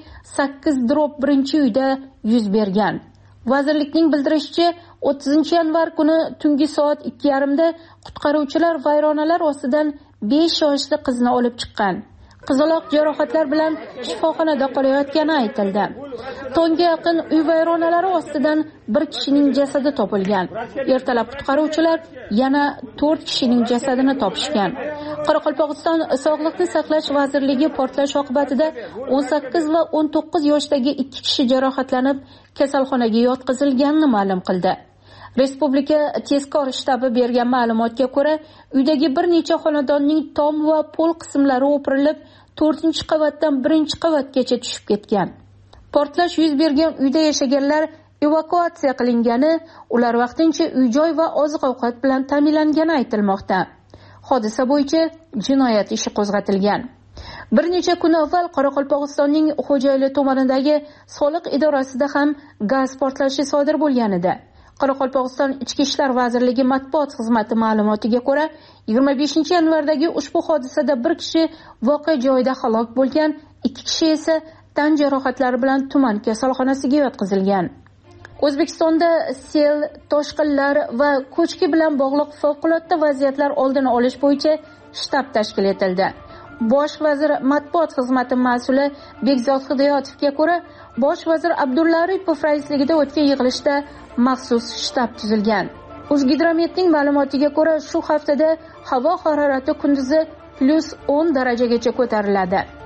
8/1-uyda yuz bergan. Vazirlikning bildirishicha, 30-yanvar kuni tungi soat 2:30da qutqaruvchilar vayronalar ostidan 5 yoshli qizni olib chiqqan. Qizaloq jarohatlar bilan shifoxonada qolayotgani aytildi. Tongga yaqin uy vayronalari ostidan bir kishining jasadi topilgan. Ertalab qutqaruvchilar yana 4 kishining jasadini topishgan. Qoraqalpog'iston Sog'liqni saqlash vazirligi portlash oqibatida 18 va 19 yoshdagi 2 kishi jarohatlanib, kasalxonaga yotqizilganini ma'lum qildi. Respublika tezkor shtabi bergan ma'lumotga ko'ra, uydagi bir necha xonadonning tom va pol qismlari o'pirilib, 4-qavatdan 1-qavatgacha tushib ketgan. Portlash yuz bergan uyda yashaganlar evakuatsiya qilingani, ular vaqtincha uy-joy va oziq-ovqat bilan ta'minlangani aytilmoqda. Hodisa bo'yicha jinoyat ishi qo'zg'atilgan. Bir necha kun avval Qoraqalpog'istonning Xo'jayli tumanidagi soliq idorasida ham gaz portlashi sodir bo'lgan edi. Qoraqalpog'iston Ichki ishlar vazirligi matbuot xizmati ma'lumotiga ko'ra, 25-yanvardagi ushbu hodisada bir kishi voqea joyida halok bo'lgan, 2 kishi esa tan jarohatlari bilan tuman kasalxonasiga yotqizilgan. O'zbekistonda sel, toshqinlar va ko'chki bilan bog'liq favqulodda vaziyatlar oldini olish bo'yicha shtab tashkil etildi. Bosh vazir matbuot xizmati mas'uli Bekzod Hidoyatovga ko'ra, bosh vazir Abdulla Aripov raisligida o'tgan yig'ilishda maxsus shtab tuzilgan. O'zgidrometning ma'lumotiga ko'ra, shu haftada havo harorati kunduzi +10 darajagacha ko'tariladi.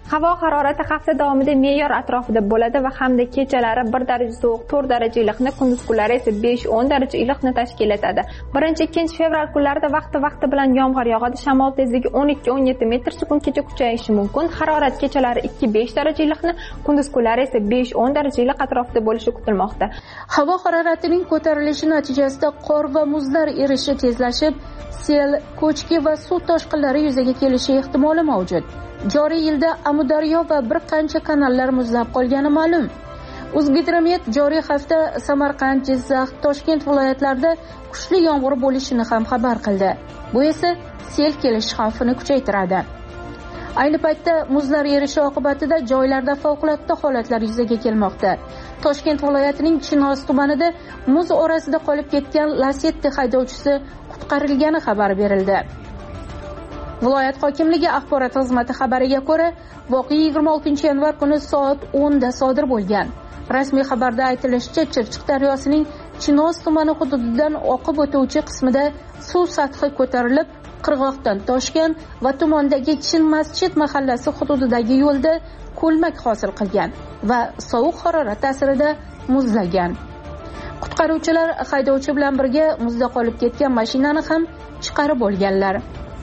Havo harorati hafta davomida me'yor atrofida bo'ladi va hamda kechalari 1 daraja sovuq, 4 daraja iliqni, kunduz kunlari esa 5-10 daraja iliqni tashkil etadi. 1-2 fevral kunlarida vaqti bilan yomg'ir yog'adi. Shamol tezligi 12-17 metr sekund kecha kuchayishi mumkin. Harorat kechalari 2-5 daraja iliqni, kunduz kunlari esa 5-10 daraja iliq atrofida bo'lishi kutilmoqda. Havo haroratining ko'tarilishi natijasida qor va muzlar erishi tezlashib, sel, ko'chki va suv toshqinlari yuzaga kelishi ehtimoli mavjud. Joriy yilda Amudaryo va bir qancha kanallar muzlab qolgani ma'lum. O'zgidromet joriy hafta Samarqand, Jizzax, Toshkent viloyatlarida kuchli yomg'ir bo'lishini ham xabar qildi. Bu esa sel kelish xavfini kuchaytiradi. Ayni paytda muzlar erishi oqibatida joylarda favqulodda holatlar yuzaga kelmoqda. Toshkent viloyatining Chinoz tumanida muz orasida qolib ketgan Lacetti haydovchisi qutqarilgani xabar berildi. Viloyat hokimligi axborot xizmati xabariga ko'ra, voqea 26 yanvar kuni soat 10 da sodir bo'lgan. Rasmiy xabarda aytilishicha, Chirchiq daryosining Chinoz tumani hududidan oqib o'tuvchi qismida suv sathi ko'tarilib, qirg'oqdan toshgan va tumandagi Chin masjid mahallasi hududidagi yo'lda ko'lmak hosil qilgan va sovuq harorat ta'sirida muzlagan. Qutqaruvchilar haydovchi bilan birga muzda qolib ketgan mashinani ham chiqarib olganlar.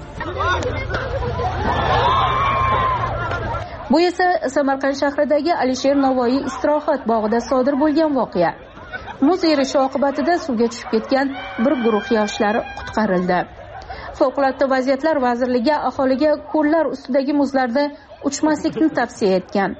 Bu esa Samarqand shahridagi Alisher Navoiy istirohat bog'ida sodir bo'lgan voqea. Muz erishi oqibatida suvga tushib ketgan bir guruh yoshlar qutqarildi. Favqulodda vaziyatlar vazirligi aholiga ko'llar ustidagi muzlarda uchmaslikni tavsiya etgan.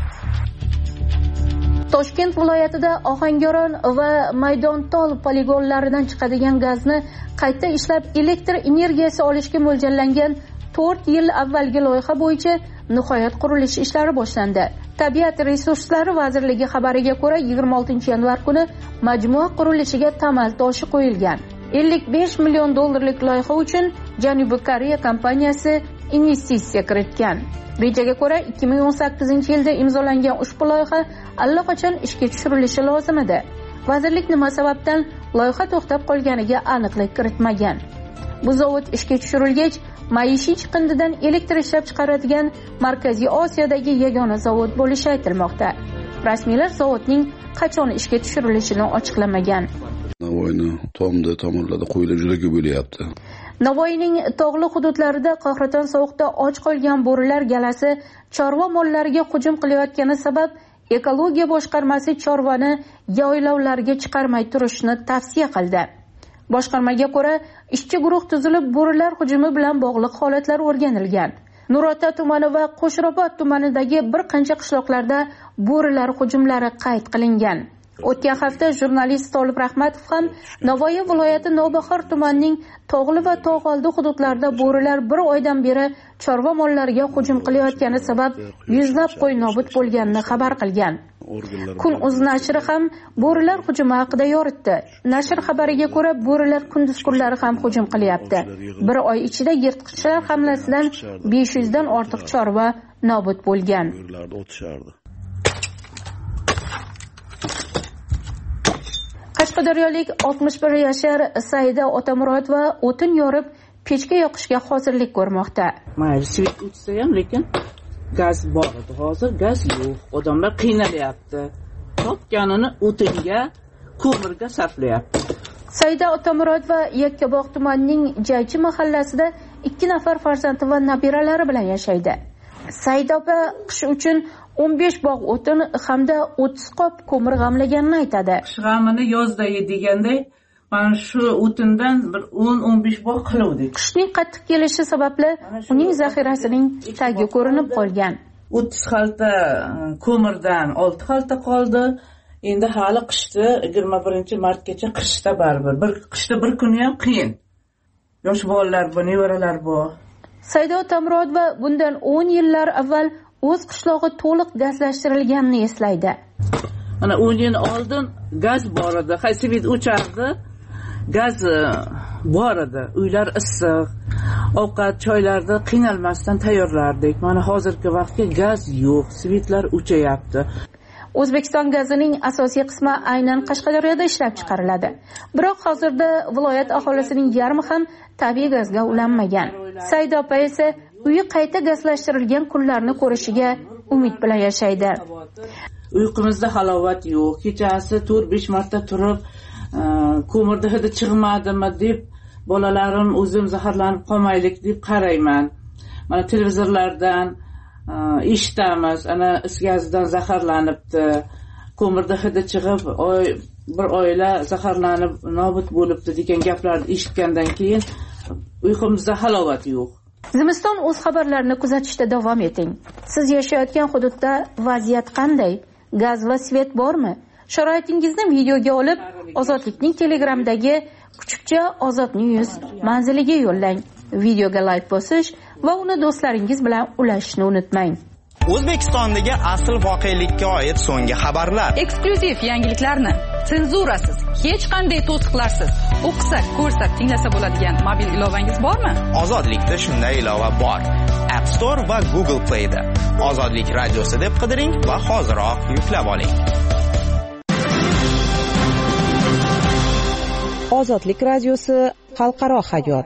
Toshkent viloyatida Ohangaron va Maydontol poligonlaridan chiqadigan gazni qayta ishlab elektr energiyasi olishga mo'ljallangan 4 yil avvalgi loyiha bo'yicha nihoyat qurilish ishlari boshlandi. Tabiat resurslari vazirligi xabariga ko'ra, 26 yanvar kuni majmua qurilishiga tamal toshi qo'yilgan. 55 million dollarlik loyiha uchun Janubiy Koreya kompaniyasi investitsiya kiritgan. Rejaga ko'ra 2018-yilda imzolangan ushbu loyiha allaqachon ishga tushirilishi lozim edi. Vazirlik nima sababdan loyiha to'xtab qolganiga aniqlik kiritmagan. Bu zavod ishga tushirilgach, maishiy chiqindidan elektr ishlab chiqaradigan Markaziy Osiyodagi yagona zavod bo'lishi aytilmoqda. Rasmiylar zavodning qachon ishga tushirilishini ochiqlamagan. Navoiyni tomda tomirlarda qo'ylar juda ko'p bo'lyapti. Navoiyning tog'li hududlarida qahraton sovuqda och qolgan bo'rilar galasi chorva mollariga hujum qilayotgani sabab ekologiya boshqarmasi chorvani yaylovlarga chiqarmay turishni tavsiya qildi. Boshqarmaga ko'ra, ishchi guruh tuzilib, bo'rilar hujumi bilan bog'liq holatlar o'rganilgan. Nurota tumani va Qo'shrobod tumanidagi bir qancha qishloqlarda bo'rilar hujumlari qayd qilingan. O'tgan hafta jurnalist Tolib Rahmatov ham Navoiy viloyati Nobahor tumanining tog'li va tog'oldi hududlarida bo'rilar bir oydan beri chorva mollariga hujum qilayotgani sabab yuzlab qo'y nobud bo'lganini xabar qilgan. Kun.uz nashri ham bo'rilar hujumi haqida yoritdi. Nashr xabariga ko'ra, bo'rilar kunduz kunlari ham hujum qilyapti. Bir oy ichida yirtqichlar hamlasidan 500 dan ortiq chorva nobud bo'lgan. Qashqadaryolik 61 yashar Saida Otamurodova o'tin yorib, pechga yoqishga hozirlik ko'rmoqda. Mayli svit o'tsa ham, lekin gaz bor edi. Hozir gaz yo'q. Odamlar qiynalyapti. Topganini o'tinga, ko'mirga sarflayapti. Saida Otamurodova Yakkabog' tumanining Jaychi mahallasida 2 nafar farzandi va nabiralari bilan yashaydi. Saida opa qish uchun 15 bog' o'tin hamda 30 qop ko'mir g'amlaganini aytadi. Qish g'amini yozda yeganday, mana shu o'tindan bir 10-15 bog' qiluvdik. Qishning qattiq kelishi sababli uning zaxirasining tagi ko'rinib qolgan. 30 xalta ko'mirdan 6 xalta qoldi. Endi hali qishda 21-martgacha qishda baribir. Bir qishda bir kuni ham qiyin. Yosh bolalar bor, nevaralar bor. Saida Otamurodova bundan 10 yillar avval o'z qishlog'i to'liq gazlashtirilganini eslaydi. Mana 10 yil oldin gaz bor edi, haysivit o'chardi. Gaz bor edi. Uylar issiq. Ovqat, choylarni qiynalmasdan tayyorlardik. Mana hozirgi vaqtga gaz yo'q, svitlar o'chayapti. O'zbekiston gazining asosiy qismi aynan Qashqadaryoda ishlab chiqariladi. Biroq hozirda viloyat aholisining yarmi ham tabiiy gazga ulanmagan. Saida opa esa uyi qayta gazlashtirilgan kunlarni ko'rishiga umid bilan yashaydi. Uyqumizda halovat yo'q. Kechasi 4-5 marta turib, ko'mirda hidi chiqmadimi deb bolalarim o'zim zaharlanib qolmaylik deb qarayman. Mana televizorlardan eshitamiz, ana is gazidan zaharlanibdi, ko'mirda hidi chiqib, bir oila zaharlanib nobud bo'libdi degan gaplarni eshitgandan keyin uyqumizda halovat yo'q. Zimiston o'z xabarlarini kuzatishda davom eting. Siz yashayotgan hududda vaziyat qanday? Gaz va svet bormi? Sharoitingizni videoga olib, Ozodlikning Telegramdagi kuchukcha Ozodning yuz manziliga yo'llang. Videoga like bosish va uni do'stlaringiz bilan ulashishni unutmang. O'zbekistondagi asl voqelikka oid so'nggi xabarlar, eksklyuziv yangiliklarni, senzurasiz, hech qanday to'siqlarsiz o'qisak, ko'rsak, tinglasa bo'ladigan mobil ilovangiz bormi? Ozodlikda shunday ilova bor. App Store va Google Play da Ozodlik radiosi deb qidiring va hoziroq yuklab oling. Ozodlik radiosi xalqaro hayot.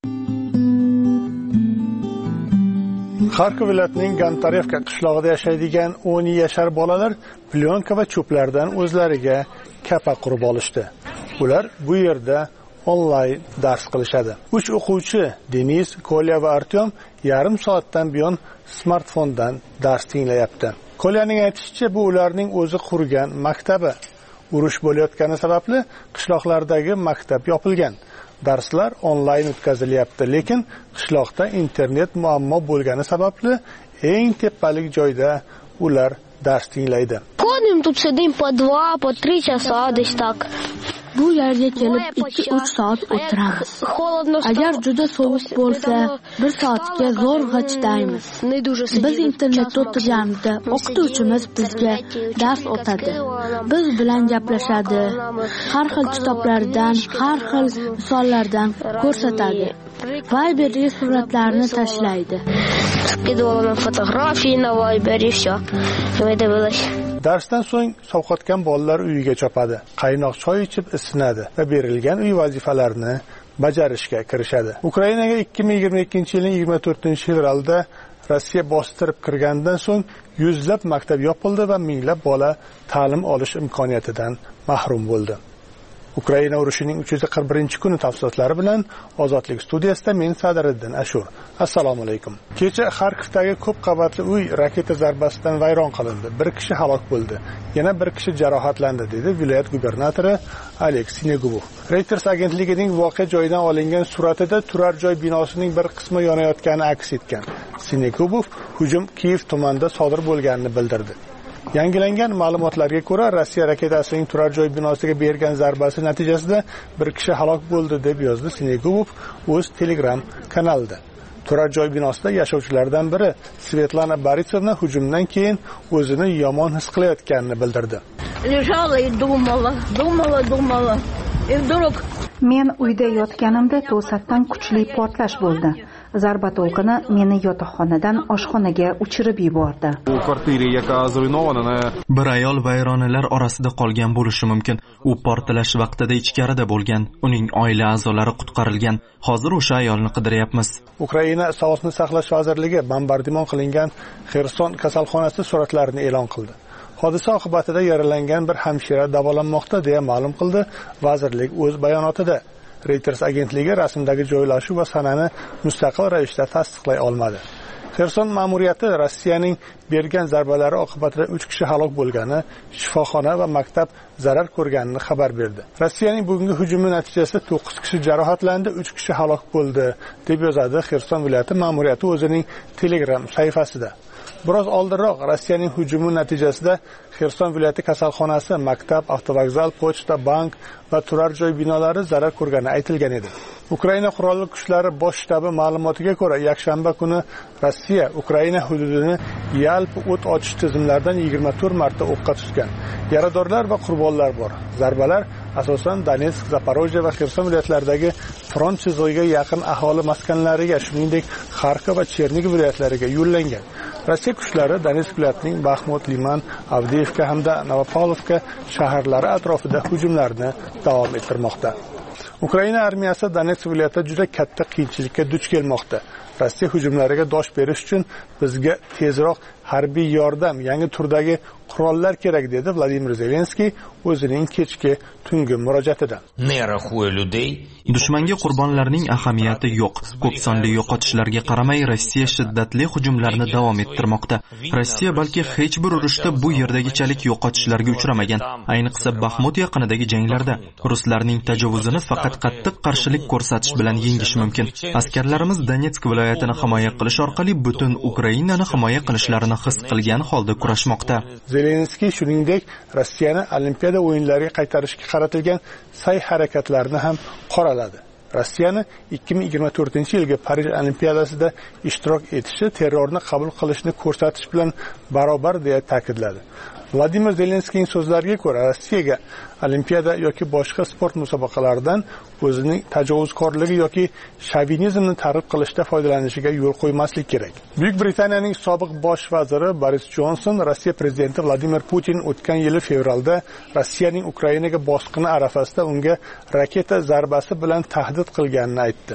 Xarkov viloyatining Gantarevka qishlog'ida yashaydigan 10 yashar bolalar plyonka va cho'plardan o'zlariga kapa qurib olishdi. Ular bu yerda onlayn dars qilishadi. 3 o'quvchi Denis, Kolya va Artyom yarim soatdan buyon smartfondan dars tinglayapti. Kolyaning aytishicha, bu ularning o'zi qurgan maktabi. Urush bo'layotgani sababli qishloqlardagi maktab yopilgan. Darslar onlayn o'tkazilyapti, lekin qishloqda internet muammo bo'lgani sababli eng tepalik joyda ular dars tinglaydi. Ходим тут сидим по 2, по 3 часа десь так. Bu yerga kelib 2-3 soat o'tiramiz. Agar juda sovuq bo'lsa, 1 soatga zo'rg'a chidaymiz. Biz internetda o'tirganimizda o'qituvchimiz bizga dars o'tadi. Biz bilan gaplashadi. Har xil kitoblardan, har xil misollardan ko'rsatadi. Viberga suratlarni tashlaydi. Skidolaman fotografiya na Viber и всё. Nima bo'lish. Darsdan so'ng sovqotgan bolalar uyiga chopadi. Qaynoq choy ichib isinadi va berilgan uy vazifalarini bajarishga kirishadi. Ukrainaga 2022-yilning 24-fevralda Rossiya bostirib kirgandan so'ng yuzlab maktab yopildi va minglab bola ta'lim olish imkoniyatidan mahrum bo'ldi. Ukraina urushining 341-kuni tafsilotlari bilan Ozodlik studiyasida men Sadiriddin Ashur. Assalomu alaykum. Kecha Xarkovdagi ko'p qavatli uy raketa zarbasidan vayron qilindi. 1 kishi halok bo'ldi. Yana 1 kishi jarohatlandi, dedi viloyat gubernatori Aleks Sinegubov. Reuters agentligining voqea joyidan olingan suratida turar joy binosining bir qismi yonayotgani aks etgan. Sinegubov hujum Kiyev tumanida sodir bo'lganini bildirdi. Yangilangan ma'lumotlarga ko'ra, Rossiya raketasining turar joy binosiga bergan zarbasi natijasida 1 kishi halok bo'ldi, deb yozdi Sinegubov o'z Telegram kanalida. Turar joy binosida yashovchilardan biri Svetlana Boritsovna hujumdan keyin o'zini yomon his qilayotganini bildirdi. Men uyda yotganimda to'satdan kuchli portlash bo'ldi. Zarba to'lqini meni yotoqxonadan oshxonaga uchirib yubordi. Bir ayol vayronalar orasida qolgan bo'lishi mumkin. U portlash vaqtida ichkarida bo'lgan. Uning oila a'zolari qutqarilgan. Hozir o'sha ayolni qidiryapmiz. Ukraina Sog'liqni saqlash vazirligi bombardimon qilingan Xerson kasalxonasi suratlarini e'lon qildi. Hodisa oqibatida yaralangan bir hamshira davolanmoqda, deya ma'lum qildi vazirlik o'z bayonotida. Reuters agentligi rasmdagi joylashuv va sanani mustaqil ravishda tasdiqlay olmadi. Xerson ma'muriyati Rossiyaning bergan zarbalari oqibatida 3 kishi halok bo'lgani, shifoxona va maktab zarar ko'rganini xabar berdi. Rossiyaning bugungi hujumi natijasida 9 kishi jarohatlandi, 3 kishi halok bo'ldi, deb yozadi Xerson viloyati ma'muriyati o'zining Telegram sahifasida. Biroz oldinroq Rossiyaning hujumi natijasida Xerson viloyati kasalxonasi, maktab, avtovokzal, pochta, bank va turar joy binolari zarar ko'rgani aytilgan edi. Ukraina qurolli kuchlari bosh shtabi ma'lumotiga ko'ra, yakshanba kuni Rossiya Ukraina hududini yalp o't ochish tizimlaridan 24 marta o'qqa tutgan. Yaradorlar va qurbonlar bor. Zarbalar asosan Donetsk, Zaporojye va Xerson viloyatlaridagi front chizig'iga yaqin aholi maskanlariga, shuningdek Xarkov va Chernigiv viloyatlariga yo'llangan. Rossiya kuchlari Donetsk viloyatining Baxmut, Liman, Avdiivka hamda Novopavlovka shaharlari atrofida hujumlarni davom ettirmoqda. Ukraina armiyasi Donetsk viloyatida juda katta qiyinchilikka duch kelmoqda. Rossiya hujumlariga dosh berish uchun bizga tezroq harbiy yordam, yangi turdagi qurollar kerak dedi Vladimir Zelenskiy o'zining kechki tungi murojaatida. Dushmanga qurbonlarning ahamiyati yo'q. Ko'p sonli yo'qotishlarga qaramay Rossiya shiddatli hujumlarni davom ettirmoqda. Rossiya balki hech bir urushda bu yerdagichalik yo'qotishlarga uchramagan. Ayniqsa Baxmut yaqinidagi janglarda ruslarning tajovuzini faqat qattiq qarshilik ko'rsatish bilan yengish mumkin. Askarlarimiz Donetsk viloyatini himoya qilish orqali butun Ukrainani himoya qilishlarini his qilgan holda kurashmoqda. Zelenskiy shuningdek Rossiyani Olimpiada o'yinlariga qaytarishga qaratilgan sa'y harakatlarini ham qoraladi. Rossiyani 2024-yilgi Parij Olimpiadasida ishtirok etishi terrorni qabul qilishni ko'rsatish bilan barobar deya ta'kidladi. Vladimir Zelenskiyning so'zlariga ko'ra, Rossiyaga Olimpiada yoki boshqa sport musobaqalaridan o'zining tajovuzkorligi yoki shovinizmni targ'ib qilishda foydalanishiga yo'l qo'ymaslik kerak. Buyuk Britaniyaning sobiq bosh vaziri Boris Johnson Rossiya prezidenti Vladimir Putin o'tgan yil fevralda Rossiyaning Ukrainaga bosqini arafasida unga raketa zarbasi bilan tahdid qilganini aytdi.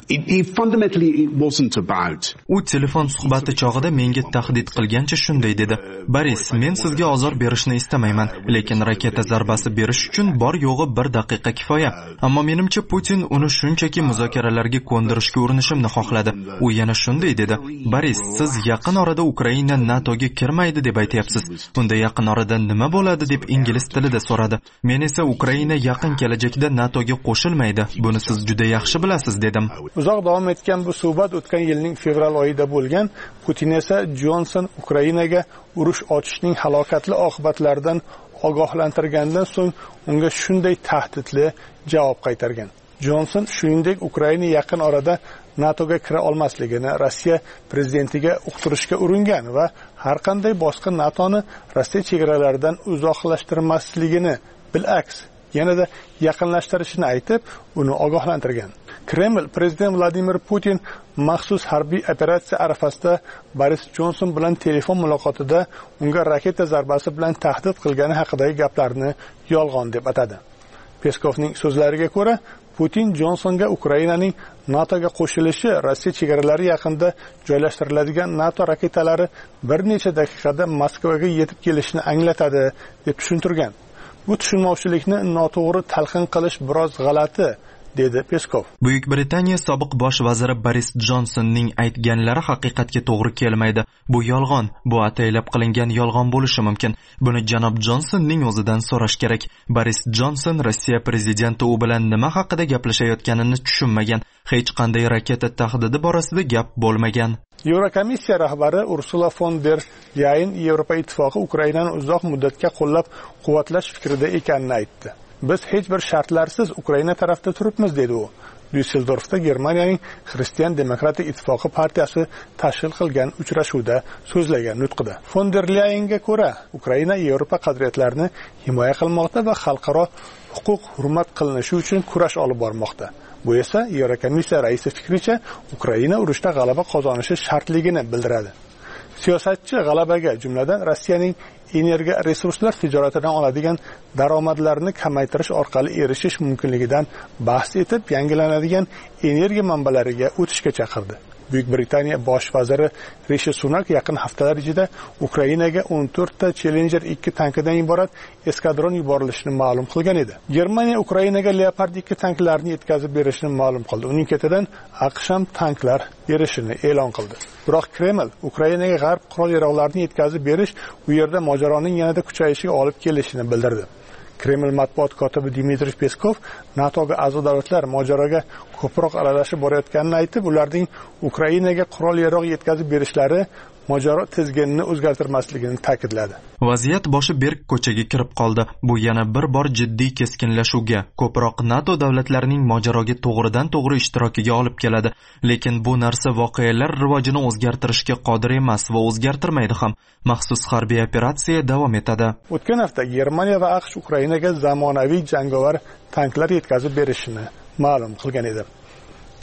U telefon suhbati chog'ida menga tahdid qilgancha shunday dedi: "Boris, men sizga ozor berishni istamayman, lekin raketa zarbasi berish uchun bor yo'g'i 1 daqiqa kifoya. Ammo menimcha Putin uni shunchaki muzokaralarga ko'ndirishga urinishimni xohladi." U yana shunday dedi: "Boris, siz yaqin orada Ukraina NATOga kirmaydi deb aytyapsiz. Unda yaqin orada nima bo'ladi deb ingliz tilida so'radi. Men esa Ukraina yaqin kelajakda NATOga qo'shilmaydi. Buni siz juda yaxshi bilasiz" dedim. Uzoq davom etgan bu suhbat o'tgan yilning fevral oyida bo'lgan. Putin esa Johnson Ukrainaga urush ochishning halokatli oqibatlaridan ogohlantirgandan so'ng unga shunday tahdidli javob qaytargan. Johnson shuningdek Ukraina yaqin orada NATOga kira olmasligini Rossiya prezidentiga uqtirishga uringan va har qanday boshqa NATOni Rossiya chegaralaridan uzoqlashtirmasligini, bil'aks yanada yaqinlashtirishini aytib, uni ogohlantirgan. Kreml prezident Vladimir Putin maxsus harbiy operatsiya arafasida Boris Johnson bilan telefon muloqotida unga raketa zarbasi bilan tahdid qilgani haqidagi gaplarni yolg'on deb atadi. Peskovning so'zlariga ko'ra, Putin Johnsonga Ukrainaning NATOga qo'shilishi Rossiya chegaralari yaqinida joylashtiriladigan NATO raketalari bir necha daqiqada Moskvaga yetib kelishini anglatadi deb tushuntirgan. Bu tushunmovchilikni noto'g'ri talqin qilish biroz g'alati, dedi Peskov. Buyuk Britaniya sobiq bosh vaziri Boris Johnsonning aytganlari haqiqatga to'g'ri kelmaydi. Bu yolg'on, bu ataylab qilingan yolg'on bo'lishi mumkin. Buni janob Johnsonning o'zidan so'rash kerak. Boris Johnson Rossiya prezidenti u bilan nima haqida gaplashayotganini tushunmagan. Hech qanday raketa tahdidi borasida gap bo'lmagan. Yevrokomissiya rahbari Ursula von der Leyen Yevropa ittifoqi Ukrainani uzoq muddatga qo'llab-quvvatlash fikrida ekanini aytdi. Biz hech bir shartlarsiz Ukraina tarafida turibmiz, dedi u. Düsseldorfda Germaniyaning Xristian Demokratik ittifoqi partiyasi tashkil qilgan uchrashuvda so'zlagan nutqida. Von der Leyenga ko'ra, Ukraina Yevropa qadriyatlarini himoya qilmoqda va xalqaro huquq hurmat qilinishi uchun kurash olib bormoqda. Bu esa Yevrokomissiya raisi fikricha Ukraina urushda g'alaba qozonishi shartligini bildiradi. Siyosatchi g'alabaga, jumladan Rossiyaning energiya resurslar tijoratidan oladigan daromadlarini kamaytirish orqali erishish mumkinligidan bahs etib, yangilanadigan energiya manbalariga o'tishga chaqirdi. Buyuk Britaniya bosh vaziri Rishi Sunak yaqin haftalar ichida Ukrainaga 14 ta Challenger 2 tankidan iborat eskadron yuborilishini ma'lum qilgan edi. Germaniya Ukrainaga Leopard 2 tanklarini yetkazib berishini ma'lum qildi. Uning ketidan AQSh ham tanklar berishini e'lon qildi. Biroq Kreml Ukrainaga g'arb qurol-yarog'larini yetkazib berish u yerda mojaroning yanada kuchayishiga olib kelishini bildirdi. Kreml matbuot kotibi Dmitriy Peskov NATOga a'zo davlatlar mojaroga ko'proq aralashib borayotganini aytib, ularning Ukrainaga qurol-yarog' yetkazib berishlari mojaro tizginini o'zgartirmasligini ta'kidladi. Vaziyat boshi berk ko'chaga kirib qoldi. Bu yana bir bor jiddiy keskinlashuvga, ko'proq NATO davlatlarining mojaroga to'g'ridan-to'g'ri ishtirokiga olib keladi. Lekin bu narsa voqealar rivojini o'zgartirishga qodir emas va o'zgartirmaydi ham. Maxsus harbiy operatsiya davom etadi. O'tgan hafta Germaniya va AQSh Ukrainaga zamonaviy jangovar tanklar yetkazib berishini ma'lum qilgan edi.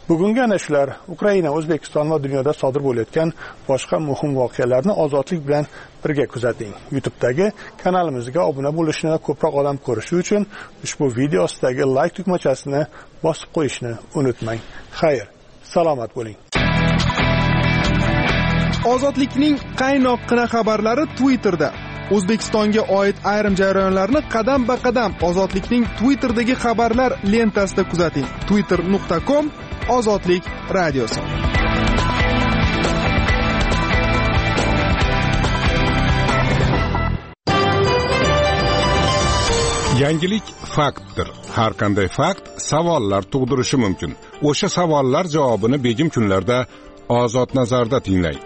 Bugungi ana shular Ukraina, O'zbekiston va dunyoda sodir bo'layotgan boshqa muhim voqealarni ozodlik bilan birga kuzating. YouTube'dagi kanalimizga obuna bo'lishni va ko'proq odam ko'rishi uchun ushbu video ostidagi like tugmachasini bosib qo'yishni unutmang. Xayr, salomat bo'ling. Ozodlikning qaynoqqina xabarlari Twitterda. O'zbekistonga oid ayrim jarayonlarni qadam-ba-qadam Ozodlikning Twitter'dagi xabarlar lentasida kuzating. twitter.com Ozodlik radiosi. Yangilik faktdir. Har qanday fakt savollar tug'dirishi mumkin. O'sha savollar javobini begim kunlarda Ozod nazarda tinglang.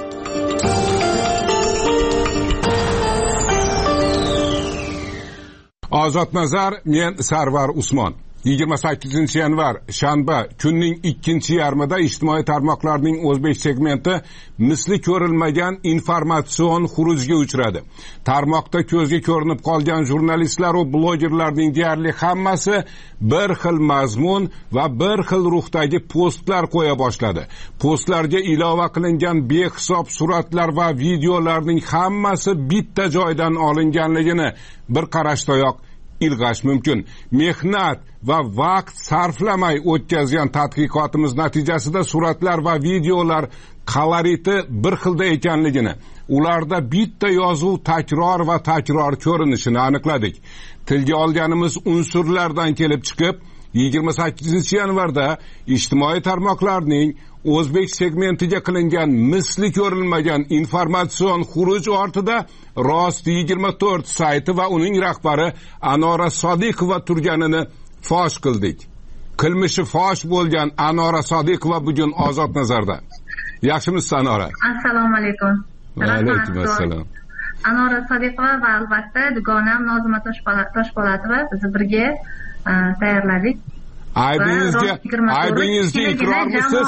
Ozod nazar, men Sarvar Usmon. 28-yanvar shanba kunning 2-yarmida ijtimoiy tarmoqlarning o'zbek segmenti misli ko'rilmagan informatsion xurujga uchradi. Tarmoqda ko'zga ko'rinib qolgan jurnalistlar va blogerlarning deyarli hammasi bir xil mazmun va bir xil ruhdagi postlar qo'ya boshladi. Postlarga ilova qilingan behisob suratlar va videolarning hammasi bitta joydan olinganligini bir qarashdayoq ilg'ash mumkin. Mehnat va vaqt sarflamay o'tkazgan tadqiqotimiz natijasida suratlar va videolar koloriti bir xilda ekanligini, ularda bitta yozuv takror va takror ko'rinishini aniqladik. Tilga olganimiz unsurlardan kelib chiqib, 28-yanvarda ijtimoiy tarmoqlarning o'zbek segmentiga qilingan misli ko'rilmagan informatsion xuruj ortida Rost 24 sayti va uning rahbari Anora Sodiqova turganini fosh qildik. Qilmishi fosh bo'lgan Anora Sodiqova bugun Ozod nazarda. Yaxshimisiz Anora? Assalomu alaykum. Va alaykum assalom. Anora Sodiqova va albatta dugonam Nozima Toshpo'latova biz birga tayyorladik. Aybingizga iqrormisiz?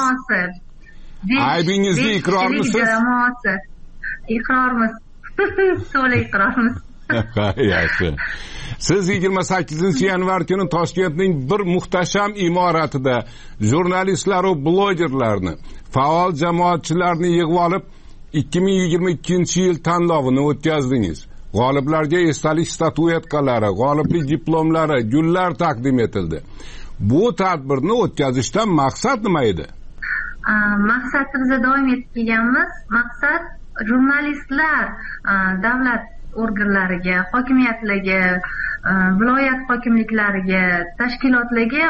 Aybingizga iqrormisiz? Iqrormiz. To'la iqrormiz. Yaxshi. Siz 28-yanvar kuni Toshkentning bir muhtasham imoratida jurnalistlar va blogerlarni, faol jamoatchilarni yig'ib olib 2022-yil tanlovini o'tkazdingiz. G'oliblarga esdalik statuetkalari, g'oliblik diplomlari, gullar taqdim etildi. Bu tadbirni o'tkazishdan maqsad nima edi? Maqsadni biz doim etib kelganmiz. Maqsad jurnalistlar davlat organlariga, hokimiyatlarga, viloyat hokimliklariga, tashkilotlarga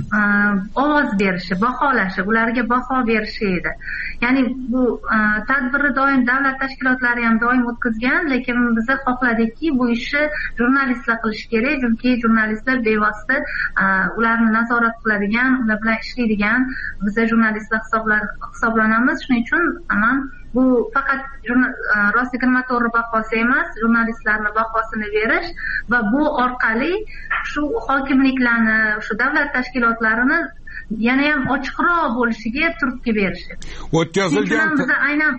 ovoz berishi, baholashi, ularga baho berishi edi. Ya'ni bu tadbirni doim davlat tashkilotlari ham doim o'tkazgan, lekin biz xohladikki, bu ishni jurnalistlar qilish kerak, chunki jurnalistlar bevosita ularni nazorat qiladigan, ular bilan ishlaydigan biz jurnalistlar hisoblanamiz. Shuning uchun bu faqat Rost 24 bahosi emas, jurnalistlarning bahosini berish va bu orqali shu hokimliklarni, shu davlat tashkilotlarini yana ham ochiqroq bo'lishiga turtki berishi. O'tkazilgan biz aynan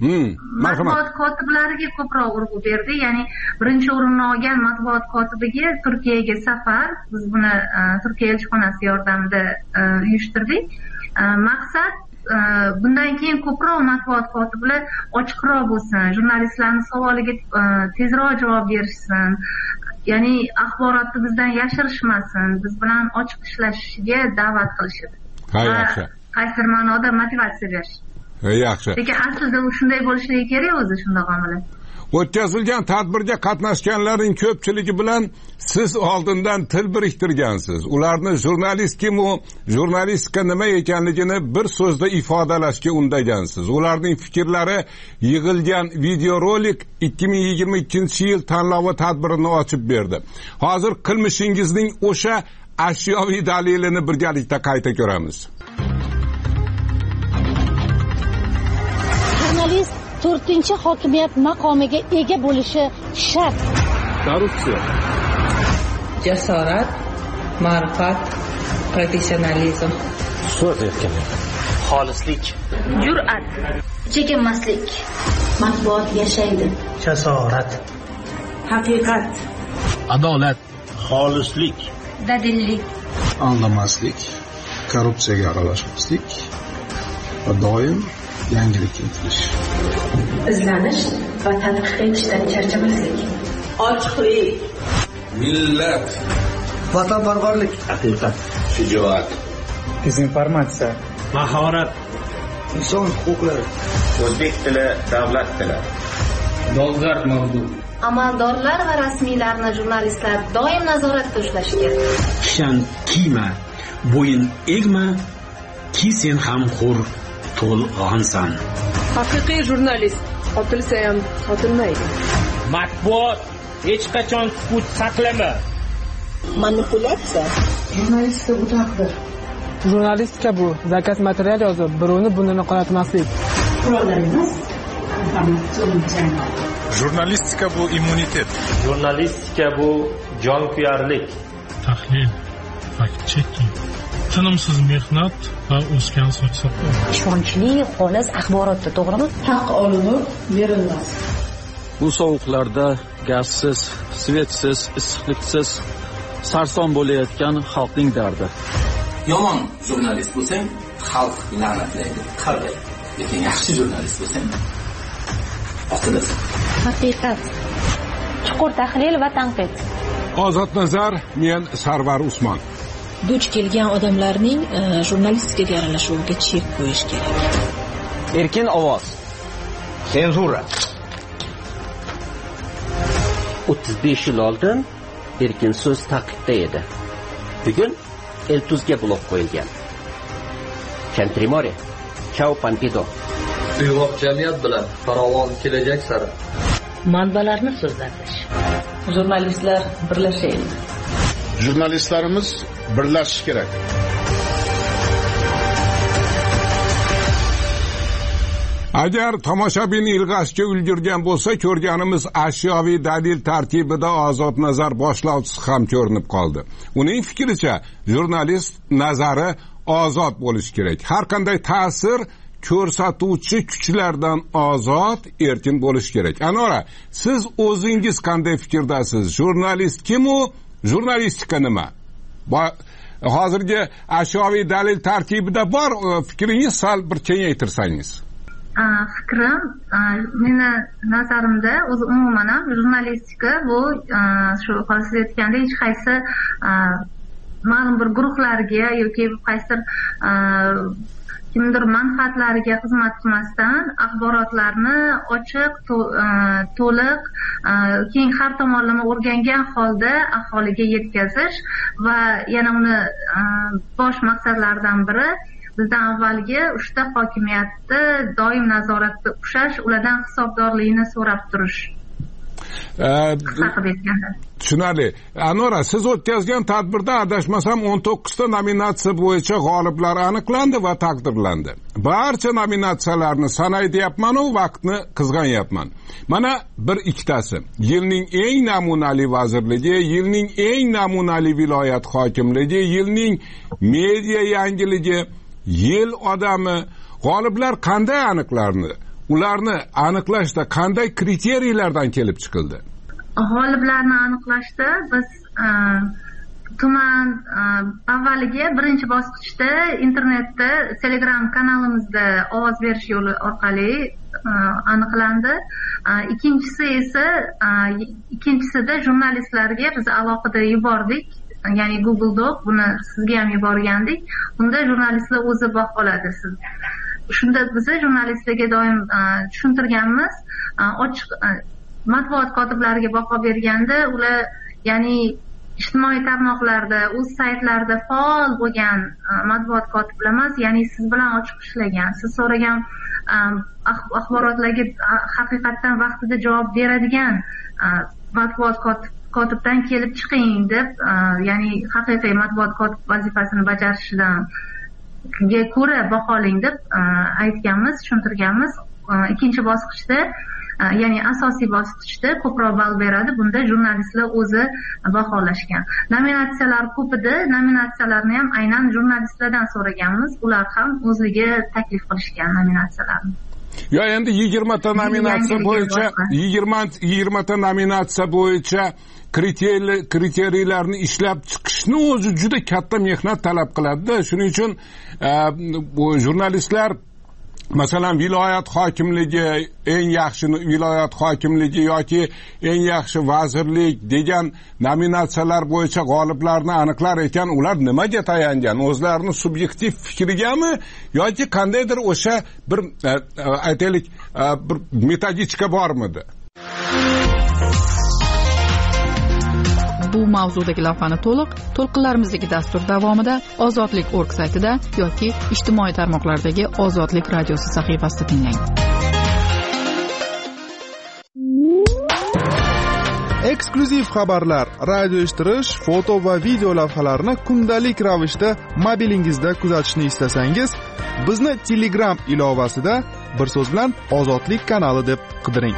matbuot kotiblariga ko'proq urg'u berdi. Ya'ni birinchi o'rinni olgan matbuot kotibiga Turkiyaga safar, biz buni Turkiya elchixonasi yordamida uyushtirdik. Maqsad bundan keyin ko'proq matbuot kotiblar ochiqroq bo'lsin, jurnalistlarning savoliga tezroq javob berishsin, ya'ni axborotni bizdan yashirishmasin, biz bilan ochiq ishlashiga da'vat qilishdi. Yaxshi. Qaysi ma'noda motivatsiya berish. Yaxshi. Lekin aslida u shunday bo'lishligi kerak o'zi, shundoq amallar. O'tkazilgan tadbirga qatnashganlarning ko'pchiligi bilan siz oldindan til biriktirgansiz. Ularni jurnalist kim u, jurnalistika nima ekanligini bir so'zda ifodalashga undagansiz. Ularning fikrlari yig'ilgan videorolik 2022-yil tanlovi tadbirini ochib berdi. Hozir qilmishingizning o'sha ashyoviy dalilini birgalikda qayta ko'ramiz. Jurnalist 4-hokimiyat maqomiga ega bo'lishi shart. Korrupsiya. Jasorat, ma'rifat, professionalizm. So'z erkinligi. Xolislik. Jur'at. Chekinmaslik. Matbuot yashaydi. Jasorat. Haqiqat. Adolat. Xolislik. Dadillik. Aldamaslik. korrupsiyaga aralashmaslik va doim yangilik intilish. Izlanish va tadqiq etishdan charchamaslik. Ochiqlik, millat, vatanparvarlik, haqiqat, shijoat, dezinformatsiya, mahorat, inson huquqlari, o'zbek tili davlat tili, dolzarb mavzu. Amaldorlar va rasmiylarni jurnalistlar doim nazoratda ushlashi kerak. Kishan kiyma, bo'yin egma, ki sen ham hur to'lg'onsan. Haqiqiy jurnalist otilsa ham sotilmaydi. Matbuot hech qachon sukut saqlama. Manipulyatsiya Jurnalistika bu taqdir. Jurnalistika bu zakaz material yozib, birovni burnini qoratmaslik. Qurollar emas, Jurnalistika bu immunitet. Jurnalistika bu jonkuyarlik. Tahlil, fact checking, tinimsiz mehnat va o'sgan soch-soqol. Ishonchli, xolis axborotda, to'g'rimi? Haq olinib berilmas. Bu sovuqlarda gazsiz, svetsiz, issiqliksiz sarson bo'layotgan xalqning dardi. Yomon jurnalist bo'lsang, xalq la'natlaydi, qarg'aydi. Lekin yaxshi jurnalist bo'lsang, otilasan. Haqiqat, chuqur tahlil va tanqid. Ozod nazar, men Sarvar Usmon. Duch kelgan odamlarning jurnalistikaga aralashuviga chek qo'yish kerak. Erkin ovoz, senzura. 35 yil oldin erkin so'z taqiqda edi. Bugun Eltuzga blok qo'yilgan. Chantrimore, Chao Pampido. Uyg'oq jamiyat bilan farovon kelajak sari. Manbalarni so'zlatish. Jurnalistlar birlashaylik. Jurnalistlarimiz birlashishi kerak. Agar tomoshabin ilg'ashga ulgurgan bo'lsa, ko'rganimiz ashyoviy dalil tarkibida Ozod nazar boshlovchisi ham ko'rinib qoldi. Uning fikricha, jurnalist nazari ozod bo'lishi kerak. Har qanday ta'sir ko'rsatuvchi kuchlardan ozod, erkin bo'lishi kerak. Anora, siz o'zingiz qanday fikrdasiz? Jurnalist kim u? Jurnalistika nima? Hozirgi ashyoviy dalil tarkibida bor fikringiz sal bir kengaytirsangiz. Fikrim, meni nazarimda o'zi umuman ham jurnalistika bu shu hozir aytgandek hech qaysi ma'lum bir guruhlarga yoki qaysidir kimdir manfaatlariga xizmat qilmasdan axborotlarni ochiq, to'liq, keng har tomonlama o'rgangan holda aholiga yetkazish va yana uni bosh maqsadlaridan biri bizdan avvalgi uchta hokimiyatni doim nazoratda ushlash, ulardan hisobdorlikni so'rab turish. Tushunarli. Anora, siz o'tkazgan tadbirda adashmasam 19 ta nominatsiya bo'yicha g'oliblar aniqlandi va taqdirlandi. Barcha nominatsiyalarni sanay deyapman-u, vaqtni qizg'anyapman. Mana bir ikkitasi. Yilning eng namunali vazirligi, yilning eng namunali viloyat hokimligi, yilning media yangiligi, yil odami. G'oliblar qanday aniqlandi? Ularni aniqlashda qanday kriteriyalardan kelib chiqildi? G'oliblarni aniqlashda biz tuman avvaliga birinchi bosqichda internetda Telegram kanalimizda ovoz berish yo'li orqali aniqlandi. Ikkinchisida jurnalistlarga biz alohida yubordik. Ya'ni Google Doc, buni sizga ham yuborgandik. Unda jurnalistlar o'zi baholadi. Shunda biz jurnalistlarga doim tushuntirganmiz, ochiq matbuot kotiblariga baho berganda ular ya'ni ijtimoiy tarmoqlarda, o'z saytlarida faol bo'lgan matbuot kotiblar emas, ya'ni siz bilan ochiq ishlagan, siz so'ragan axborotlarga haqiqatdan vaqtida javob beradigan matbuot kotibdan kelib chiqing deb, ya'ni haqiqiy matbuot kotib vazifasini bajarishidan ko'ra baholang deb aytganmiz, tushuntirganmiz. Ikkinchi bosqichda, ya'ni asosiy bosqichda ko'proq ball beradi. Bunda jurnalistlar o'zi baholashgan. Nominatsiyalar ko'p edi. Nominatsiyalarni ham aynan jurnalistlardan so'raganmiz. Ular ham o'zligi taklif qilishgan nominatsiyalarni. yo endi 20 ta nominatsiya bo'yicha 20 ta nominatsiya bo'yicha kriteriyalarni ishlab chiqishni o'zi juda katta mehnat talab qiladi. Shuning uchun bu jurnalistlar masalan viloyat hokimligi, eng yaxshi viloyat hokimligi yoki eng yaxshi vazirlik degan nominatsiyalar bo'yicha g'oliblarni aniqlar ekan, ular nimaga tayangan? O'zlarining subyektiv fikrigami yoki qandaydir o'sha bir aytaylik bir metodika bormidi? Bu mavzudagi lavhani to'lqinlarimizdagi dastur davomida Ozodlik.org saytida yoki ijtimoiy tarmoqlardagi Ozodlik radiosi sahifasida tinglang. Eksklyuziv xabarlar, radio eshittirish, foto va video lavhalarni kundalik ravishda mobilingizda kuzatishni istasangiz, bizni Telegram ilovasida bir so'z bilan Ozodlik kanali deb qidiring.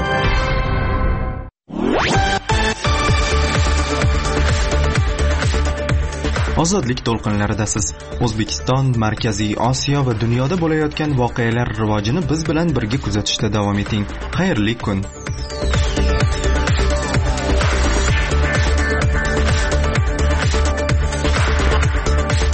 Ozodlik to'lqinlaridasiz. O'zbekiston, Markaziy Osiyo va dunyoda bo'layotgan voqealar rivojini biz bilan birga kuzatishda davom eting. Xayrli kun.